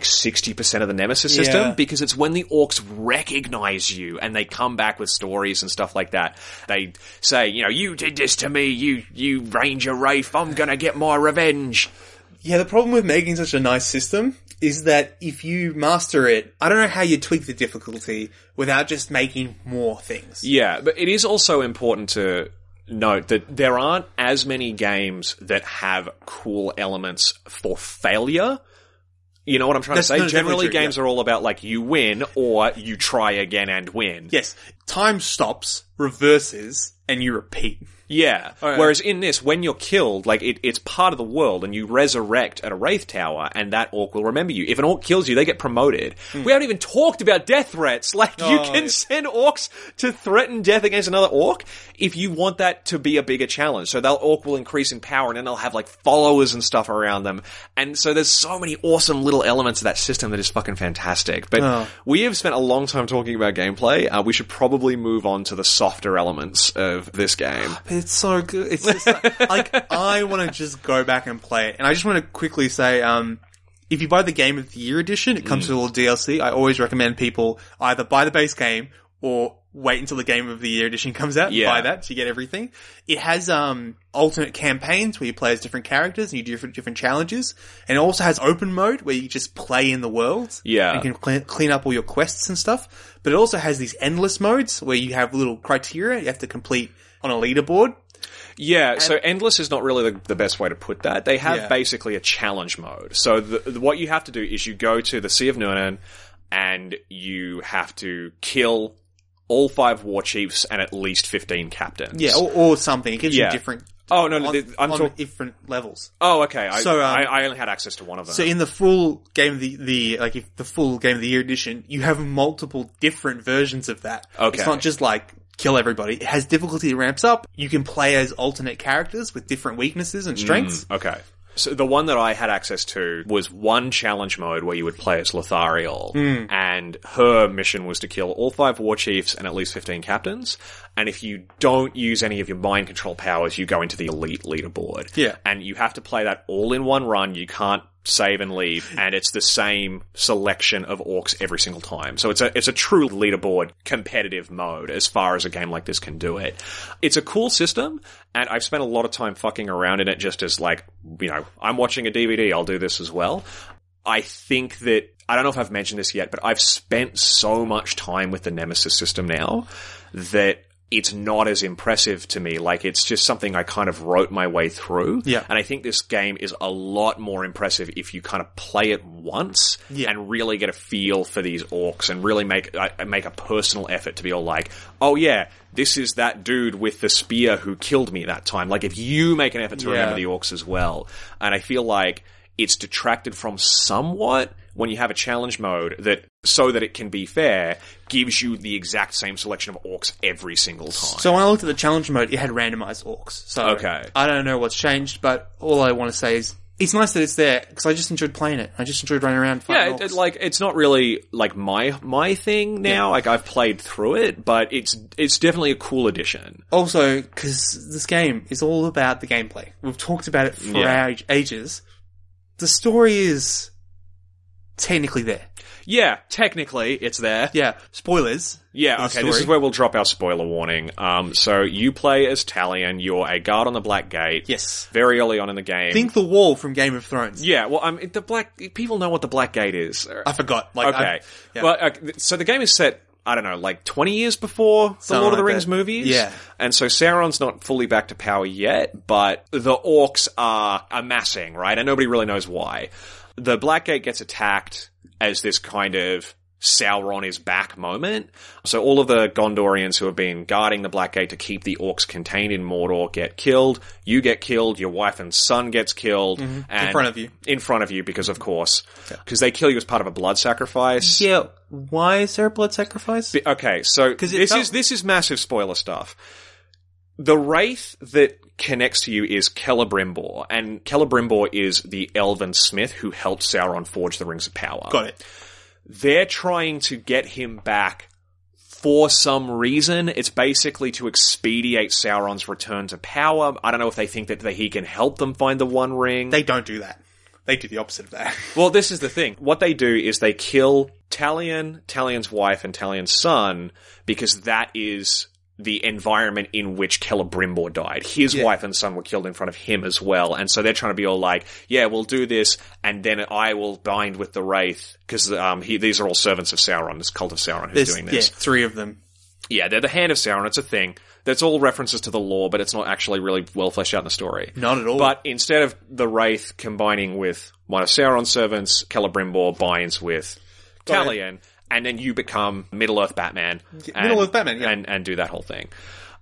60% of the Nemesis system, because it's when the orcs recognize you and they come back with stories and stuff like that. They say, you did this to me, you Ranger Rafe, I'm gonna get my revenge. Yeah, the problem with making such a nice system is that if you master it, I don't know how you tweak the difficulty without just making more things. Yeah, but it is also important to note that there aren't as many games that have cool elements for failure. You know what I'm trying to say? Generally, games are all about, you win, or you try again and win. Yes. Time stops, reverses, and you repeat. Yeah. Right. Whereas in this, when you're killed, like, it's part of the world, and you resurrect at a Wraith Tower, and that orc will remember you. If an orc kills you, they get promoted. We haven't even talked about death threats. Like, you can send orcs to threaten death against another orc if you want that to be a bigger challenge. So that orc will increase in power, and then they'll have, like, followers and stuff around them. And so there's so many awesome little elements of that system that is fucking fantastic. But we have spent a long time talking about gameplay. We should probably move on to the softer elements of this game. It's so good. It's just like I want to just go back and play it. And I just want to quickly say, if you buy the Game of the Year edition, it comes with all DLC. I always recommend people either buy the base game or wait until the Game of the Year edition comes out and buy that so you get everything. It has alternate campaigns where you play as different characters and you do different challenges. And it also has open mode where you just play in the world. Yeah. And you can clean up all your quests and stuff. But it also has these endless modes where you have little criteria you have to complete on a leaderboard. Yeah, so endless is not really the best way to put that. They have basically a challenge mode. So what you have to do is you go to the Sea of Nurnen and you have to kill all 5 war chiefs and at least 15 captains. Yeah, or something. It gives you different... Oh, no, I'm on talking... different levels. Oh, okay. I only had access to one of them. So in the full Game of the full Game of the Year edition, you have multiple different versions of that. Okay. It's not just like kill everybody. It has difficulty that ramps up. You can play as alternate characters with different weaknesses and strengths. Okay. So the one that I had access to was one challenge mode where you would play as Lothariel, and her mission was to kill all 5 war chiefs and at least 15 captains. And if you don't use any of your mind control powers, you go into the elite leaderboard. Yeah. And you have to play that all in one run. You can't save and leave, and it's the same selection of orcs every single time. So it's a true leaderboard competitive mode as far as a game like this can do it. It's a cool system, and I've spent a lot of time fucking around in it just as like, you know, I'm watching a DVD, I'll do this as well. I think that, I don't know if I've mentioned this yet, but I've spent so much time with the Nemesis system now that it's not as impressive to me. Like, it's just something I kind of wrote my way through. Yeah. And I think this game is a lot more impressive if you kind of play it once and really get a feel for these orcs and really make a personal effort to be all like, oh yeah, this is that dude with the spear who killed me that time. Like, if you make an effort to remember the orcs as well. And I feel like it's detracted from somewhat when you have a challenge mode that, so that it can be fair, gives you the exact same selection of orcs every single time. So when I looked at the challenge mode, it had randomized orcs. So okay. I don't know what's changed, but all I want to say is it's nice that it's there because I just enjoyed playing it. I just enjoyed running around fighting orcs. It's not really like my thing now. Like, I've played through it, but it's definitely a cool addition. Also, because this game is all about the gameplay. We've talked about it for ages. The story is technically there. Yeah, technically it's there. Yeah. Spoilers. Yeah, okay, this is where we'll drop our spoiler warning. So you play as Talion, you're a guard on the Black Gate. Yes. Very early on in the game. Think the wall from Game of Thrones. Yeah, well, people know what the Black Gate is. I forgot. Okay. Well, so the game is set, I don't know, like 20 years before the Lord of the Rings movies. Yeah. And so Sauron's not fully back to power yet, but the orcs are amassing, right? And nobody really knows why. The Black Gate gets attacked as this kind of Sauron is back moment. So all of the Gondorians who have been guarding the Black Gate to keep the orcs contained in Mordor get killed. You get killed. Your wife and son gets killed. And in front of you. In front of you, because of course. Because they kill you as part of a blood sacrifice. Yeah. Why is there a blood sacrifice? Okay, so this is massive spoiler stuff. The wraith that connects to you is Celebrimbor, and Celebrimbor is the elven smith who helped Sauron forge the Rings of Power. Got it. They're trying to get him back for some reason. It's basically to expedite Sauron's return to power. I don't know if they think that he can help them find the One Ring. They don't do that. They do the opposite of that. Well, this is the thing. What they do is they kill Talion, Talion's wife, and Talion's son, because that is the environment in which Celebrimbor died. His wife and son were killed in front of him as well, and so they're trying to be all like, yeah, we'll do this, and then I will bind with the Wraith, because these are all servants of Sauron, this cult of Sauron who's doing this. Yeah, 3 of them. Yeah, they're the Hand of Sauron, it's a thing. That's all references to the lore, but it's not actually really well fleshed out in the story. Not at all. But instead of the Wraith combining with one of Sauron's servants, Celebrimbor binds with Talion, and then you become Middle-earth Batman. Middle-earth Batman, yeah. And do that whole thing.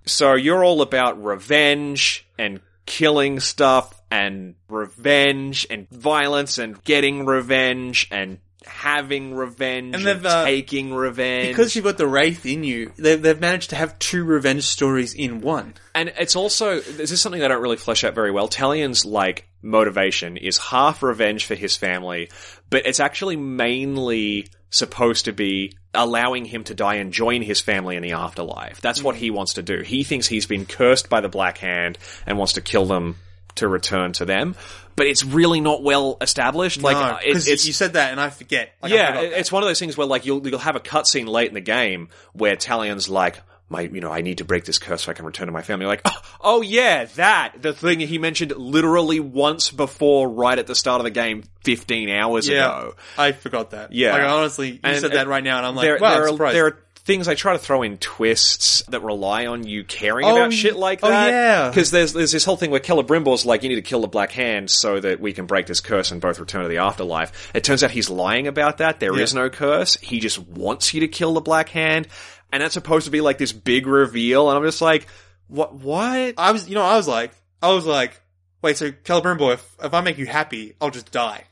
So you're all about revenge and killing stuff and revenge and violence and getting revenge and having revenge and taking revenge. Because you've got the Wraith in you, they've managed to have 2 revenge stories in one. And it's also, this is something they don't really flesh out very well. Talion's, like, motivation is half revenge for his family, but it's actually mainly supposed to be allowing him to die and join his family in the afterlife. That's what he wants to do. He thinks he's been cursed by the Black Hand and wants to kill them to return to them. But it's really not well established. Like, because you said that and I forget. Like, yeah, it's one of those things where, like, you'll have a cutscene late in the game where Talion's like, I need to break this curse so I can return to my family. Like, oh yeah, the thing he mentioned literally once before, right at the start of the game, 15 hours ago. I forgot that. Yeah. Like, honestly, you said that right now and I'm like, I'm surprised. There are things I try to throw in twists that rely on you caring about shit like that. Oh yeah. Because there's this whole thing where Celebrimbor's like, you need to kill the Black Hand so that we can break this curse and both return to the afterlife. It turns out he's lying about that. There is no curse. He just wants you to kill the Black Hand. And that's supposed to be like this big reveal, and I'm just like, what? I was like, wait, so Celebrimbor, if I make you happy, I'll just die.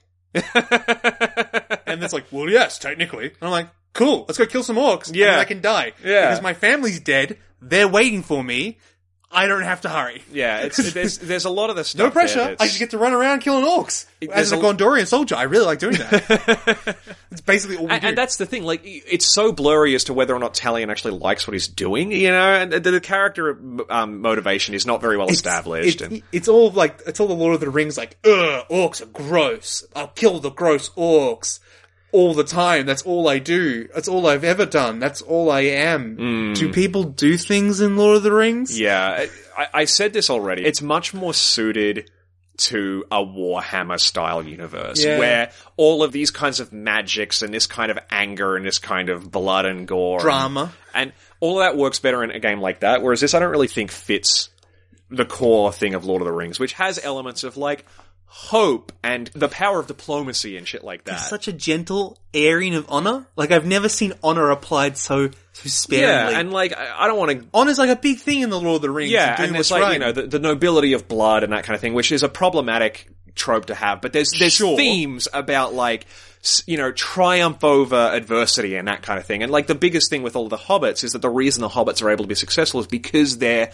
And it's like, well, yes, technically. And I'm like, cool, let's go kill some orcs, and then I can die. Yeah. Because my family's dead, they're waiting for me, I don't have to hurry. Yeah, there's a lot of this stuff. No pressure. I just get to run around killing orcs. As a Gondorian soldier, I really like doing that. It's basically all we do. And that's the thing. Like, it's so blurry as to whether or not Talion actually likes what he's doing. You know, and the character motivation is not very well established. It's all the Lord of the Rings. Like, orcs are gross. I'll kill the gross orcs. All the time. That's all I do. That's all I've ever done. That's all I am. Do people do things in Lord of the Rings? Yeah. I said this already. It's much more suited to a Warhammer-style universe, where all of these kinds of magics and this kind of anger and this kind of blood and gore. Drama. And all of that works better in a game like that, whereas this I don't really think fits the core thing of Lord of the Rings, which has elements of, like, hope and the power of diplomacy and shit like that. It's such a gentle airing of honor. Like, I've never seen honor applied so sparingly. Yeah, and like, I don't want to... Honor's like a big thing in the Lord of the Rings. Yeah, and it's like, right. You know, the nobility of blood and that kind of thing, which is a problematic trope to have, but there's themes about, like, you know, triumph over adversity and that kind of thing. And like, the biggest thing with all the hobbits is that the reason the hobbits are able to be successful is because they're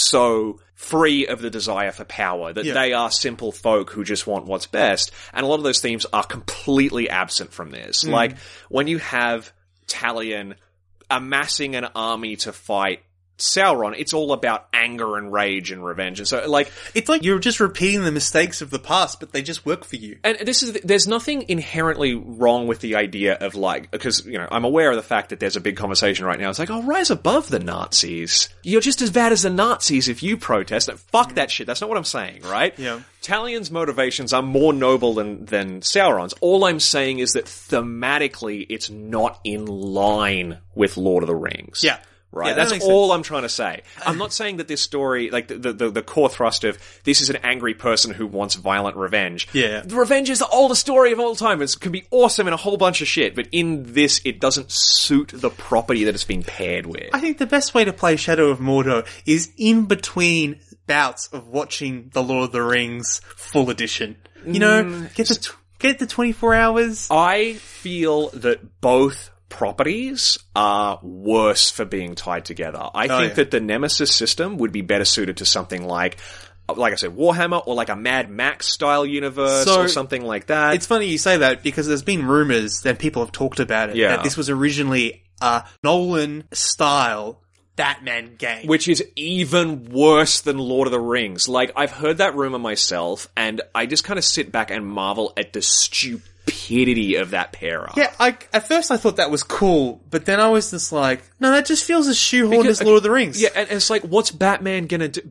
so free of the desire for power, that they are simple folk who just want what's best. And a lot of those themes are completely absent from this. Like, when you have Talion amassing an army to fight Sauron, it's all about anger and rage and revenge. And so, like... It's like you're just repeating the mistakes of the past, but they just work for you. And there's nothing inherently wrong with the idea of, like... Because, you know, I'm aware of the fact that there's a big conversation right now. It's like, oh, rise above the Nazis. You're just as bad as the Nazis if you protest. Fuck that shit. That's not what I'm saying, right? Yeah. Talion's motivations are more noble than Sauron's. All I'm saying is that thematically, it's not in line with Lord of the Rings. Yeah. Right, yeah, that's all I'm trying to say. I'm not saying that this story, like the core thrust of this is an angry person who wants violent revenge. Yeah, the revenge is the oldest story of all time. It can be awesome in a whole bunch of shit, but in this, it doesn't suit the property that it's been paired with. I think the best way to play Shadow of Mordor is in between bouts of watching the Lord of the Rings full edition. You know, get the 24 hours. I feel that both properties are worse for being tied together. I think that the Nemesis system would be better suited to something like I said, Warhammer, or like a Mad Max style universe, or something like that. It's funny you say that, because there's been rumors that people have talked about it, that this was originally a Nolan style Batman game. Which is even worse than Lord of the Rings. Like, I've heard that rumor myself, and I just kind of sit back and marvel at the stupidity of that pair up. Yeah, at first I thought that was cool, but then I was just like, no, that just feels as shoehorned as Lord of the Rings. Yeah, and it's like, what's Batman gonna do?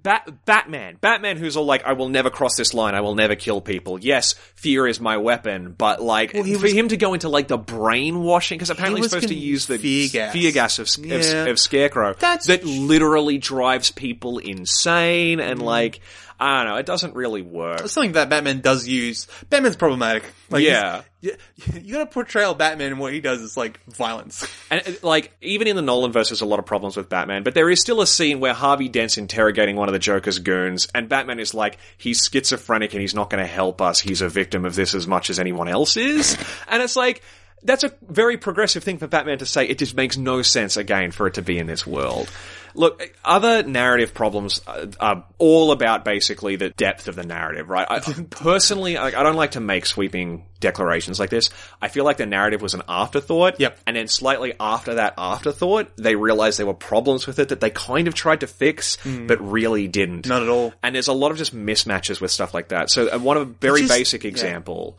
Batman who's all like, I will never cross this line, I will never kill people. Yes, fear is my weapon, but like, for him to go into like the brainwashing, because apparently he's supposed to use the fear gas of Scarecrow, that literally drives people insane, and like, I don't know, it doesn't really work. It's something that Batman does use. Batman's problematic. Like, Yeah. you gotta portray Batman and what he does is, like, violence. And, like, even in the Nolanverse, there's a lot of problems with Batman, but there is still a scene where Harvey Dent's interrogating one of the Joker's goons, and Batman is like, he's schizophrenic and he's not going to help us, he's a victim of this as much as anyone else is. And it's like, that's a very progressive thing for Batman to say. It just makes no sense, again, for it to be in this world. Look, other narrative problems are all about basically the depth of the narrative, right? Personally, I don't like to make sweeping declarations like this. I feel like the narrative was an afterthought. Yep. And then slightly after that afterthought, they realized there were problems with it that they kind of tried to fix, but really didn't. Not at all. And there's a lot of just mismatches with stuff like that. So one of a very basic example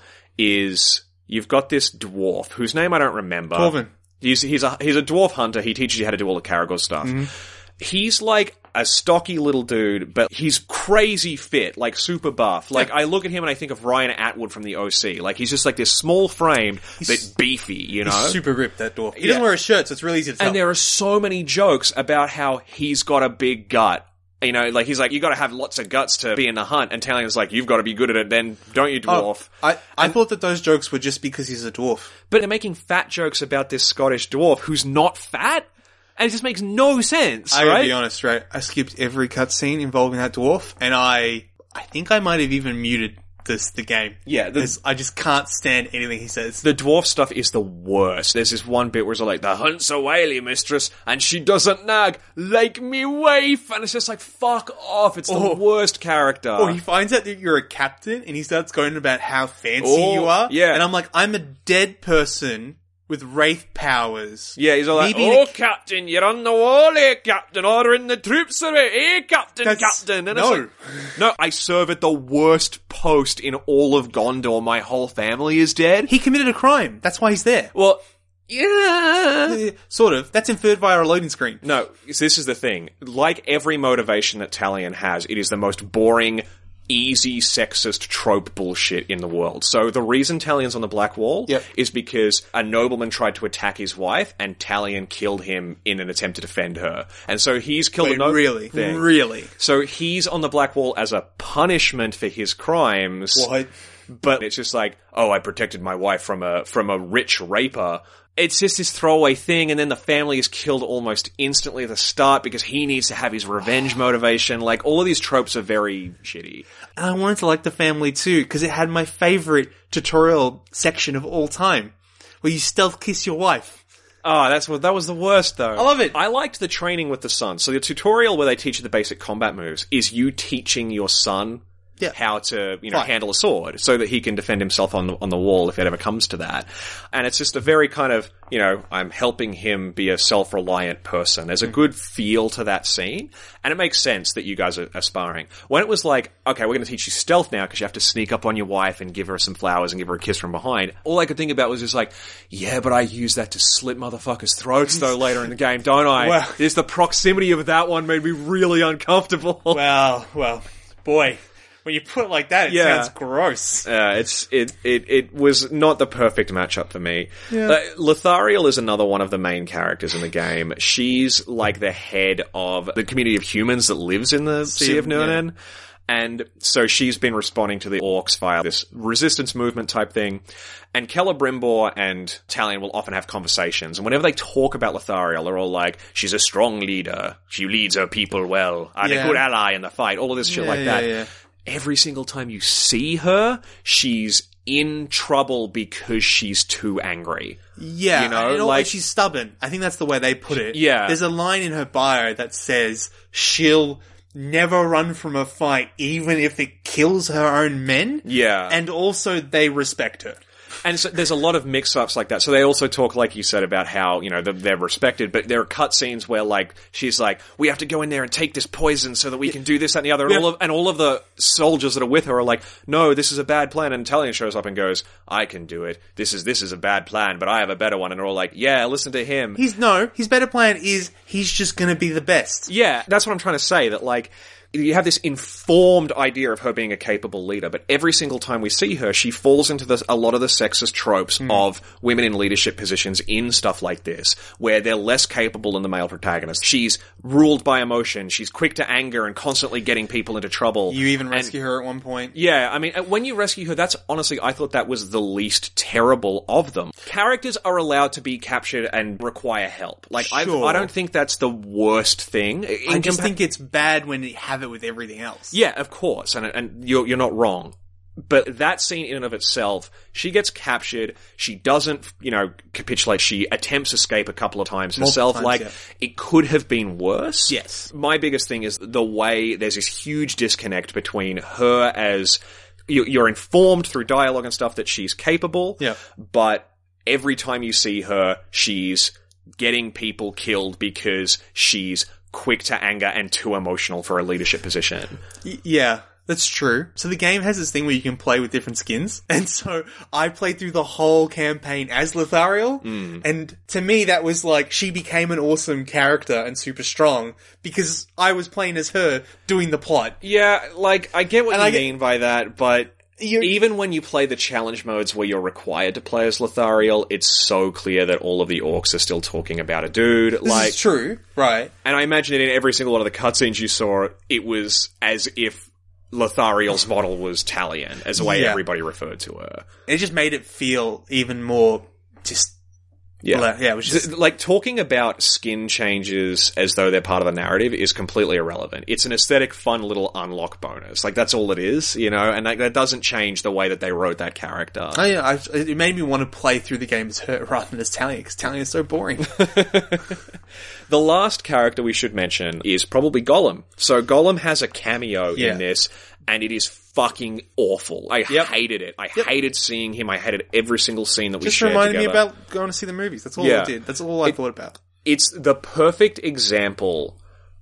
is you've got this dwarf whose name I don't remember. Corvin. He's a dwarf hunter. He teaches you how to do all the Caragor stuff. He's like a stocky little dude, but he's crazy fit, like super buff. Like, I look at him and I think of Ryan Atwood from the OC. Like, he's just like this small framed, but beefy, you know? He's super ripped, that dwarf. He doesn't wear a shirt, so it's really easy to tell. And there are so many jokes about how he's got a big gut. You know, like, he's like, you gotta have lots of guts to be in the hunt, and Talion's like, you've gotta be good at it, then don't you, dwarf? I thought that those jokes were just because he's a dwarf. But they're making fat jokes about this Scottish dwarf who's not fat? And it just makes no sense, right? I gotta be honest, right? I skipped every cutscene involving that dwarf, and I think I might have even muted the game. Yeah. I just can't stand anything he says. The dwarf stuff is the worst. There's this one bit where it's like, the hunt's a wily, mistress, and she doesn't nag like me wife. And it's just like, fuck off. It's the worst character. Or he finds out that you're a captain, and he starts going about how fancy you are. Yeah. And I'm like, I'm a dead person with wraith powers. Yeah, he's all like, Captain, you're on the wall, Captain, ordering the troops away, Captain. And no. It's like, no, I serve at the worst post in all of Gondor. My whole family is dead. He committed a crime. That's why he's there. Well, yeah. Sort of. That's inferred via a loading screen. No, this is the thing. Like every motivation that Talion has, it is the most boring, easy sexist trope bullshit in the world. So the reason Talion's on the Black Wall is because a nobleman tried to attack his wife and Talion killed him in an attempt to defend her. And so he's killed a nobleman. Really? So he's on the Black Wall as a punishment for his crimes. What? But it's just like, oh, I protected my wife from a rich raper. It's just this throwaway thing, and then the family is killed almost instantly at the start because he needs to have his revenge motivation. Like, all of these tropes are very shitty. And I wanted to like the family too, because it had my favorite tutorial section of all time, where you stealth kiss your wife. Oh, that was the worst, though. I love it. I liked the training with the son. So the tutorial where they teach you the basic combat moves is you teaching your son how to, handle a sword so that he can defend himself on the wall if it ever comes to that. And it's just a very kind of, I'm helping him be a self-reliant person. There's a good feel to that scene, and it makes sense that you guys are sparring. When it was like, okay, we're going to teach you stealth now because you have to sneak up on your wife and give her some flowers and give her a kiss from behind, all I could think about was just like, yeah, but I use that to slit motherfuckers' throats though later in the game, don't I? Well, the proximity of that one made me really uncomfortable. Well, boy. When you put it like that, it sounds gross. It was not the perfect matchup for me. Yeah. Lothariel is another one of the main characters in the game. She's like the head of the community of humans that lives in the Sea of Nurnen. Yeah. And so she's been responding to the orcs via this resistance movement type thing. And Celebrimbor and Talion will often have conversations. And whenever they talk about Lothariel, they're all like, she's a strong leader. She leads her people well. And a good ally in the fight. All of this shit like that. Yeah. Every single time you see her, she's in trouble because she's too angry. Yeah, like she's stubborn. I think that's the way they put it. Yeah. There's a line in her bio that says she'll never run from a fight even if it kills her own men. Yeah. And also they respect her. And so there's a lot of mix-ups like that. So they also talk, like you said, about how, they're respected, but there are cutscenes where, like, she's like, we have to go in there and take this poison so that we can do this, that, and the other. And all of the soldiers that are with her are like, no, this is a bad plan. And Talion shows up and goes, I can do it. This is a bad plan, but I have a better one. And they're all like, yeah, listen to him. His better plan is he's just gonna be the best. Yeah, that's what I'm trying to say, that, like, you have this informed idea of her being a capable leader, but every single time we see her, she falls into a lot of the sexist tropes of women in leadership positions in stuff like this, where they're less capable than the male protagonist. She's ruled by emotion, she's quick to anger and constantly getting people into trouble. You even rescue her at one point. Yeah, I mean, when you rescue her, that's honestly, I thought that was the least terrible of them. Characters are allowed to be captured and require help. Like, Sure. I don't think that's the worst thing. I just think it's bad when you have it with everything else. Yeah, of course, and you're not wrong. But that scene in and of itself, she gets captured, she doesn't, capitulate, she attempts escape a couple of times herself. It could have been worse. Yes. My biggest thing is the way there's this huge disconnect between her as, you're informed through dialogue and stuff that she's capable, but every time you see her, she's getting people killed because she's quick to anger and too emotional for a leadership position. Yeah, that's true. So the game has this thing where you can play with different skins. And so I played through the whole campaign as Lithariel. And to me, that was like, she became an awesome character and super strong because I was playing as her doing the plot. Yeah, like, I get what you mean by that, but even when you play the challenge modes where you're required to play as Lithariel, it's so clear that all of the orcs are still talking about a dude. This is true, right. And I imagine that in every single one of the cutscenes you saw, it was as if Lithariel's model was Talion, as the way everybody referred to her. It just made it feel even more just... Yeah, it was just... Like, talking about skin changes as though they're part of the narrative is completely irrelevant. It's an aesthetic, fun little unlock bonus. Like, that's all it is, and that doesn't change the way that they wrote that character. Oh yeah, it made me want to play through the game as her rather than as Talion, because Talion is so boring. The last character we should mention is probably Gollum. So Gollum has a cameo in this, and it is fucking awful. I hated it. I hated seeing him. I hated every single scene that we shared together. Just reminded me about going to see the movies. That's all I did. That's all I thought about. It's the perfect example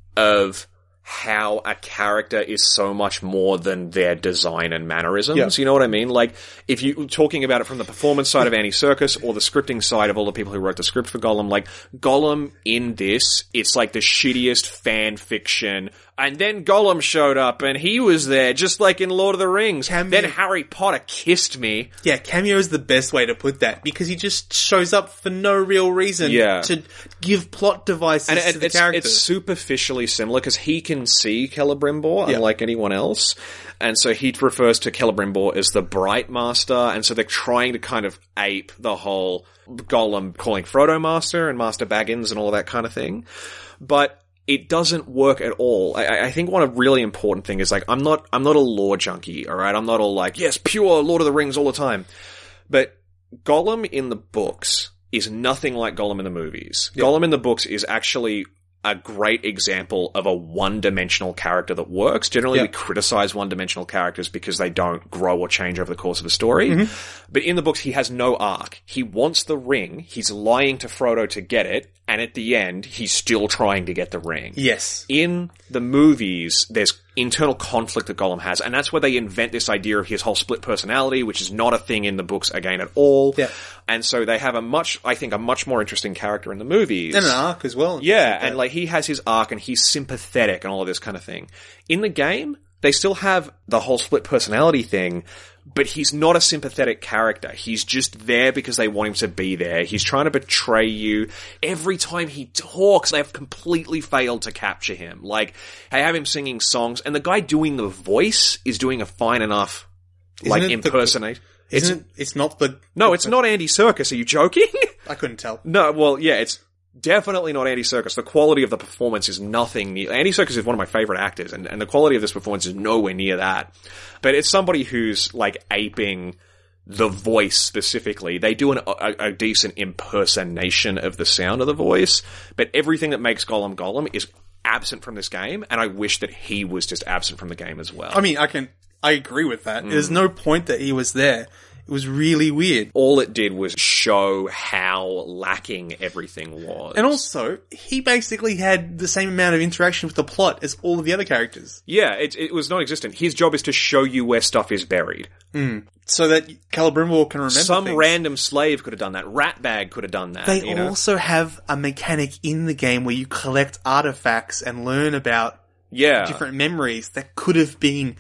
of how a character is so much more than their design and mannerisms. Yeah. You know what I mean? Like, if you're talking about it from the performance side of Andy Serkis or the scripting side of all the people who wrote the script for Gollum, like, Gollum in this, it's like the shittiest fan fiction. And then Gollum showed up, and he was there, just like in Lord of the Rings. Then Harry Potter kissed me. Yeah, cameo is the best way to put that, because he just shows up for no real reason to give plot devices to the characters. It's superficially similar, because he can see Celebrimbor, unlike anyone else. And so he refers to Celebrimbor as the Bright Master, and so they're trying to kind of ape the whole Gollum calling Frodo Master and Master Baggins and all of that kind of thing. But it doesn't work at all. I think one really important thing is, like, I'm not a lore junkie, alright? I'm not all like, yes, pure Lord of the Rings all the time. But Gollum in the books is nothing like Gollum in the movies. Yep. Gollum in the books is actually a great example of a one-dimensional character that works. Generally, we criticize one-dimensional characters because they don't grow or change over the course of a story. Mm-hmm. But in the books, he has no arc. He wants the ring, he's lying to Frodo to get it, and at the end, he's still trying to get the ring. Yes. In the movies, there's internal conflict that Gollum has, and that's where they invent this idea of his whole split personality, which is not a thing in the books again at all. Yeah. And so they have a much more interesting character in the movies. And an arc as well. Yeah, and like he has his arc and he's sympathetic and all of this kind of thing. In the game, they still have the whole split personality thing, but he's not a sympathetic character. He's just there because they want him to be there. He's trying to betray you. Every time he talks, they've completely failed to capture him. Like, they have him singing songs, and the guy doing the voice is doing a fine enough, impersonate. It's not the... No, it's not Andy Serkis. Are you joking? I couldn't tell. No, well, yeah, it's definitely not Andy Serkis. The quality of the performance is nothing near... Andy Serkis is one of my favorite actors, and the quality of this performance is nowhere near that. But it's somebody who's, like, aping the voice specifically. They do a decent impersonation of the sound of the voice, but everything that makes Gollum Gollum is absent from this game, and I wish that he was just absent from the game as well. I mean, I agree with that. There's no point that he was there. It was really weird. All it did was show how lacking everything was. And also, he basically had the same amount of interaction with the plot as all of the other characters. Yeah, it was non-existent. His job is to show you where stuff is buried. So that Celebrimbor can remember Some things. random slave could have done that. Ratbag could have done that. They also have a mechanic in the game where you collect artifacts and learn about Yeah. different memories that could have been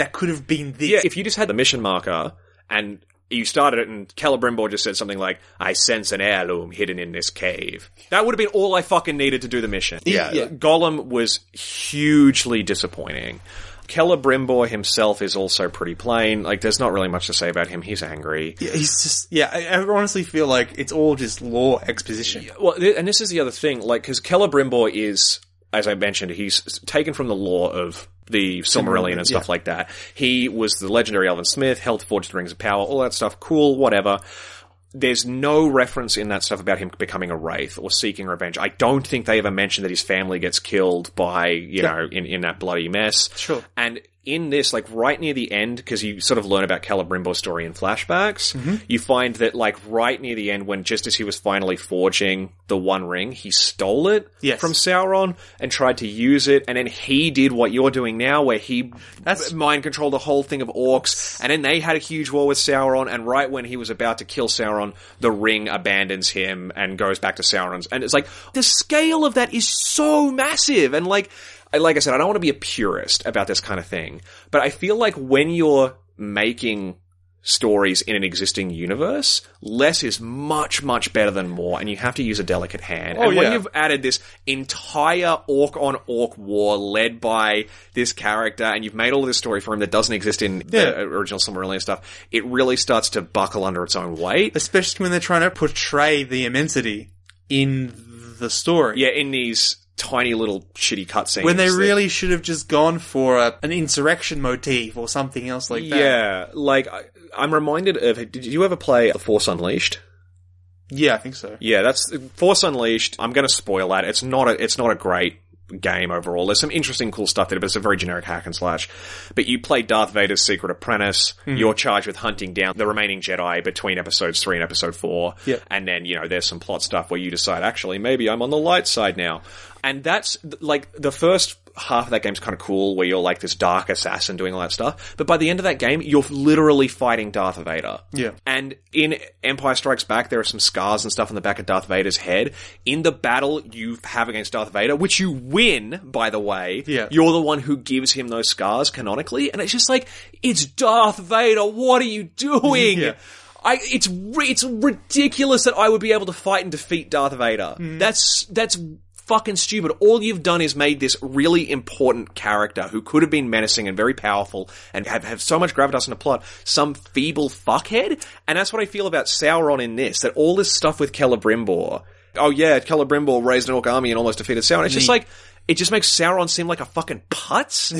this. Yeah, if you just had the mission marker and you started it and Celebrimbor just said something like, I sense an heirloom hidden in this cave. That would have been all I fucking needed to do the mission. Yeah. Gollum was hugely disappointing. Celebrimbor himself is also pretty plain. Like, there's not really much to say about him. He's angry. Yeah, he's just, I honestly feel like it's all just lore exposition. Yeah, well, and this is the other thing, like, because Celebrimbor is, as I mentioned, he's taken from the lore of the Silmarillion and stuff like that. He was the legendary Elven Smith, held forged the Rings of Power, all that stuff. Cool, whatever. There's no reference in that stuff about him becoming a wraith or seeking revenge. I don't think they ever mention that his family gets killed by, you know, in that bloody mess. Sure. And in this, like, right near the end, because you sort of learn about Celebrimbor's story in flashbacks, you find that, like, right near the end, when just as he was finally forging the One Ring, he stole it from Sauron and tried to use it, and then he did what you're doing now, where he mind controlled the whole thing of orcs, and then they had a huge war with Sauron, and right when he was about to kill Sauron, the ring abandons him and goes back to Sauron's. And it's like, the scale of that is so massive, and like I said, I don't want to be a purist about this kind of thing, but I feel like when you're making stories in an existing universe, less is much, much better than more, and you have to use a delicate hand. And when you've added this entire orc-on-orc war led by this character, and you've made all of this story for him that doesn't exist in the original Silmarillion stuff, it really starts to buckle under its own weight. Especially when they're trying to portray the immensity in the story. Yeah, in these tiny little shitty cutscenes. When they really should have just gone for an insurrection motif or something else like that. Yeah, like, I'm reminded of... Did you ever play The Force Unleashed? Yeah, I think so. Yeah, that's... Force Unleashed, I'm going to spoil that. It's not a great game overall. There's some interesting, cool stuff there, but it's a very generic hack and slash. But you play Darth Vader's secret apprentice. You're charged with hunting down the remaining Jedi between episodes 3 and episode 4. Yeah. And then, you know, there's some plot stuff where you decide, actually, maybe I'm on the light side now. And that's, like, the first half of that game's kind of cool, where you're like this dark assassin doing all that stuff. But by the end of that game, you're literally fighting Darth Vader. Yeah. And in Empire Strikes Back, there are some scars and stuff on the back of Darth Vader's head. In the battle you have against Darth Vader, which you win, by the way, you're the one who gives him those scars canonically. And it's just like, it's Darth Vader, what are you doing? It's ridiculous that I would be able to fight and defeat Darth Vader. That's fucking stupid. All you've done is made this really important character who could have been menacing and very powerful and have so much gravitas in the plot, some feeble fuckhead. And that's what I feel about Sauron in this, that all this stuff with Celebrimbor, Celebrimbor raised an orc army and almost defeated Sauron. It's just like, it just makes Sauron seem like a fucking putz.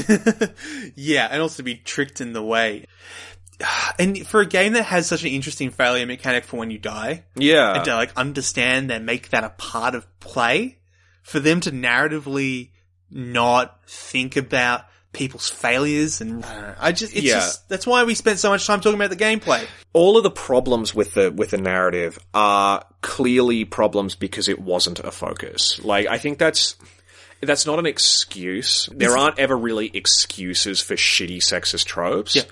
Yeah, and also be tricked in the way. And for a game that has such an interesting failure mechanic for when you die, and to like understand and make that a part of play, for them to narratively not think about people's failures and just that's why we spent so much time talking about the gameplay. All of the problems with the narrative are clearly problems because it wasn't a focus. Like, I think that's not an excuse. There aren't ever really excuses for shitty sexist tropes. Yeah.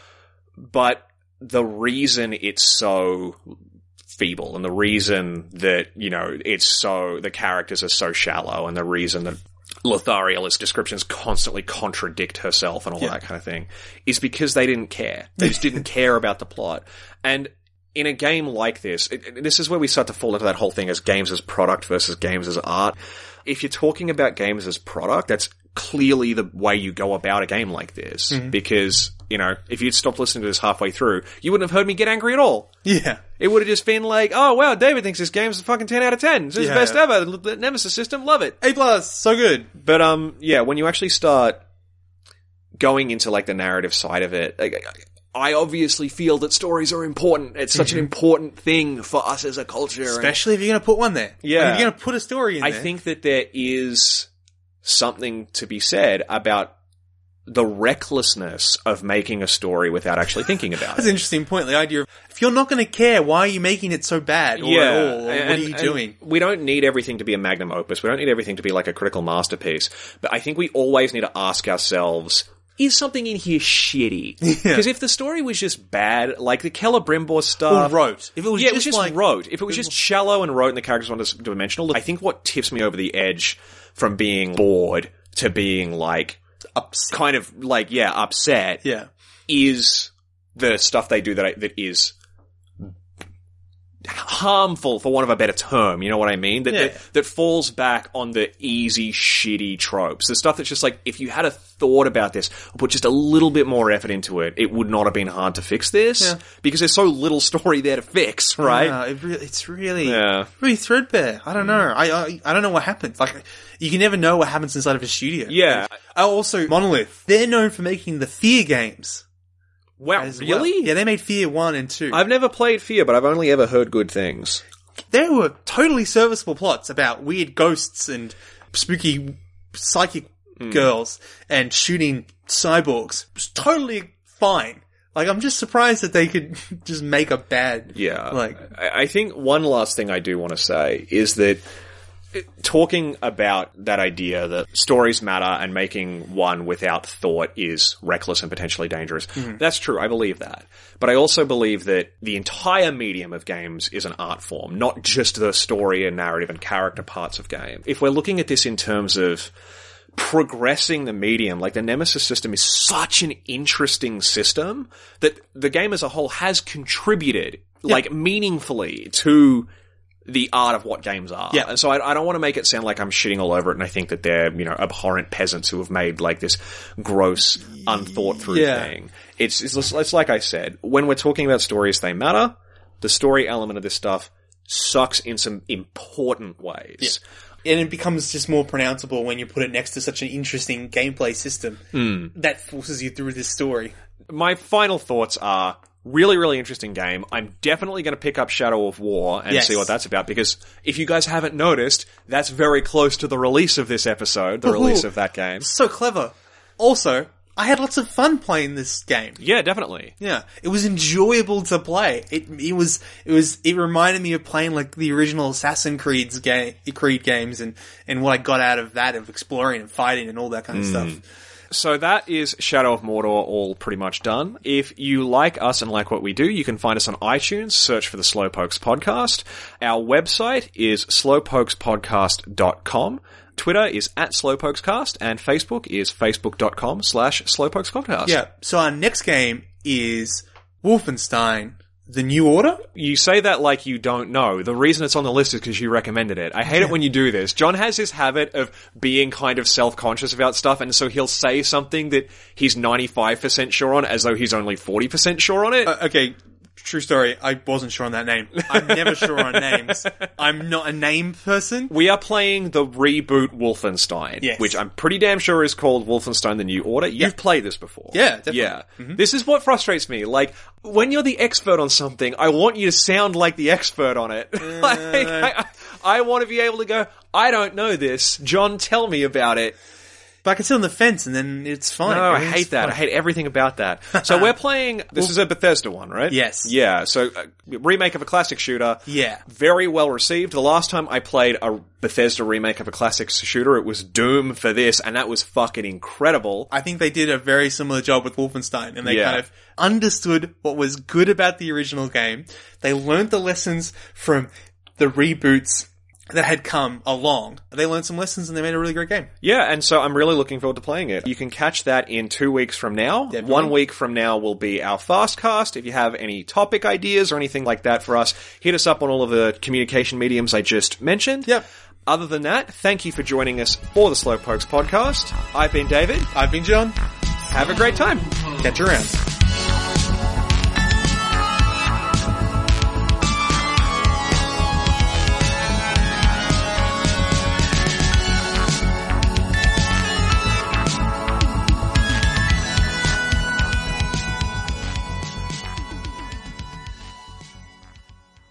But the reason it's so feeble, and the reason that, you know, the characters are so shallow, and the reason that Lothariel's descriptions constantly contradict herself and all that kind of thing, is because they didn't care. They just didn't care about the plot. And in a game like this, this is where we start to fall into that whole thing as games as product versus games as art. If you're talking about games as product, that's clearly the way you go about a game like this. Because, you know, if you'd stopped listening to this halfway through, you wouldn't have heard me get angry at all. Yeah. It would have just been like, oh wow, David thinks this game's a fucking 10 out of 10. This is the best ever. The Nemesis system, love it. A+, so good. But, when you actually start going into, like, the narrative side of it, like, I obviously feel that stories are important. It's such an important thing for us as a culture. Especially if you're going to put one there. Yeah. Like, if you're going to put a story in there. I think that there is something to be said about the recklessness of making a story without actually thinking about it. That's an interesting point. The idea of, if you're not going to care, why are you making it so bad? Or at all? Or what are you doing? We don't need everything to be a magnum opus. We don't need everything to be like a critical masterpiece. But I think we always need to ask ourselves, is something in here shitty? Because if the story was just bad, like the Celebrimbor stuff... Or rote. If it was just like, rote. If it was just shallow and rote and the characters were one-dimensional, I think what tips me over the edge from being bored to being like, Upset. kind of like, upset Yeah. is the stuff they do that is harmful, for want of a better term, you know what I mean? That falls back on the easy, shitty tropes. The stuff that's just like, if you had a thought about this, or put just a little bit more effort into it, it would not have been hard to fix this, because there's so little story there to fix, right? Yeah, it's really threadbare. I don't know. I don't know what happens. Like, you can never know what happens inside of a studio. Yeah. Also, Monolith, they're known for making the Fear games. Wow, really? Well. Yeah, they made Fear 1 and 2. I've never played Fear, but I've only ever heard good things. There were totally serviceable plots about weird ghosts and spooky psychic girls and shooting cyborgs. It was totally fine. Like, I'm just surprised that they could just make a bad... Yeah. Like, I think one last thing I do want to say is that talking about that idea that stories matter and making one without thought is reckless and potentially dangerous. That's true. I believe that. But I also believe that the entire medium of games is an art form, not just the story and narrative and character parts of game. If we're looking at this in terms of progressing the medium, like the Nemesis system is such an interesting system that the game as a whole has contributed, like, meaningfully to the art of what games are. Yeah. And so I don't want to make it sound like I'm shitting all over it and I think that they're, abhorrent peasants who have made like this gross, unthought through thing. It's like I said, when we're talking about stories, they matter. The story element of this stuff sucks in some important ways. Yeah. And it becomes just more pronounceable when you put it next to such an interesting gameplay system that forces you through this story. My final thoughts are, really, really interesting game. I'm definitely going to pick up Shadow of War and see what that's about, because if you guys haven't noticed, that's very close to the release of this episode, the release of that game. So clever. Also, I had lots of fun playing this game. Yeah, definitely. Yeah. It was enjoyable to play. It reminded me of playing like the original Assassin's Creed games and what I got out of that, of exploring and fighting and all that kind of stuff. So that is Shadow of Mordor all pretty much done. If you like us and like what we do, you can find us on iTunes, search for the Slowpokes Podcast. Our website is slowpokespodcast.com. Twitter is @slowpokescast and Facebook is facebook.com/slowpokespodcast. Yeah. So our next game is Wolfenstein: The New Order? You say that like you don't know. The reason it's on the list is because you recommended it. I hate it when you do this. John has this habit of being kind of self-conscious about stuff, and so he'll say something that he's 95% sure on as though he's only 40% sure on it. Okay, true story. I wasn't sure on that name. I'm never sure on names. I'm not a name person. We are playing the reboot Wolfenstein, which I'm pretty damn sure is called Wolfenstein: The New Order. You've played this before. Yeah, definitely. Yeah. This is what frustrates me. Like, when you're the expert on something, I want you to sound like the expert on it. I want to be able to go, I don't know this. John, tell me about it. But I can sit on the fence and then it's fine. No, I hate that. I hate everything about that. So we're playing, this is a Bethesda one, right? Yes. Yeah, so remake of a classic shooter. Yeah. Very well received. The last time I played a Bethesda remake of a classic shooter, it was Doom for this, and that was fucking incredible. I think they did a very similar job with Wolfenstein, and they kind of understood what was good about the original game. They learned the lessons from the reboots that had come along. They learned some lessons and they made a really great game. Yeah, and so I'm really looking forward to playing it. You can catch that in 2 weeks from now. Definitely. 1 week from now will be our Fastcast. If you have any topic ideas or anything like that for us, hit us up on all of the communication mediums I just mentioned. Yep. Other than that, thank you for joining us for the Slowpokes Podcast. I've been David. I've been John. Have a great time. Catch you around.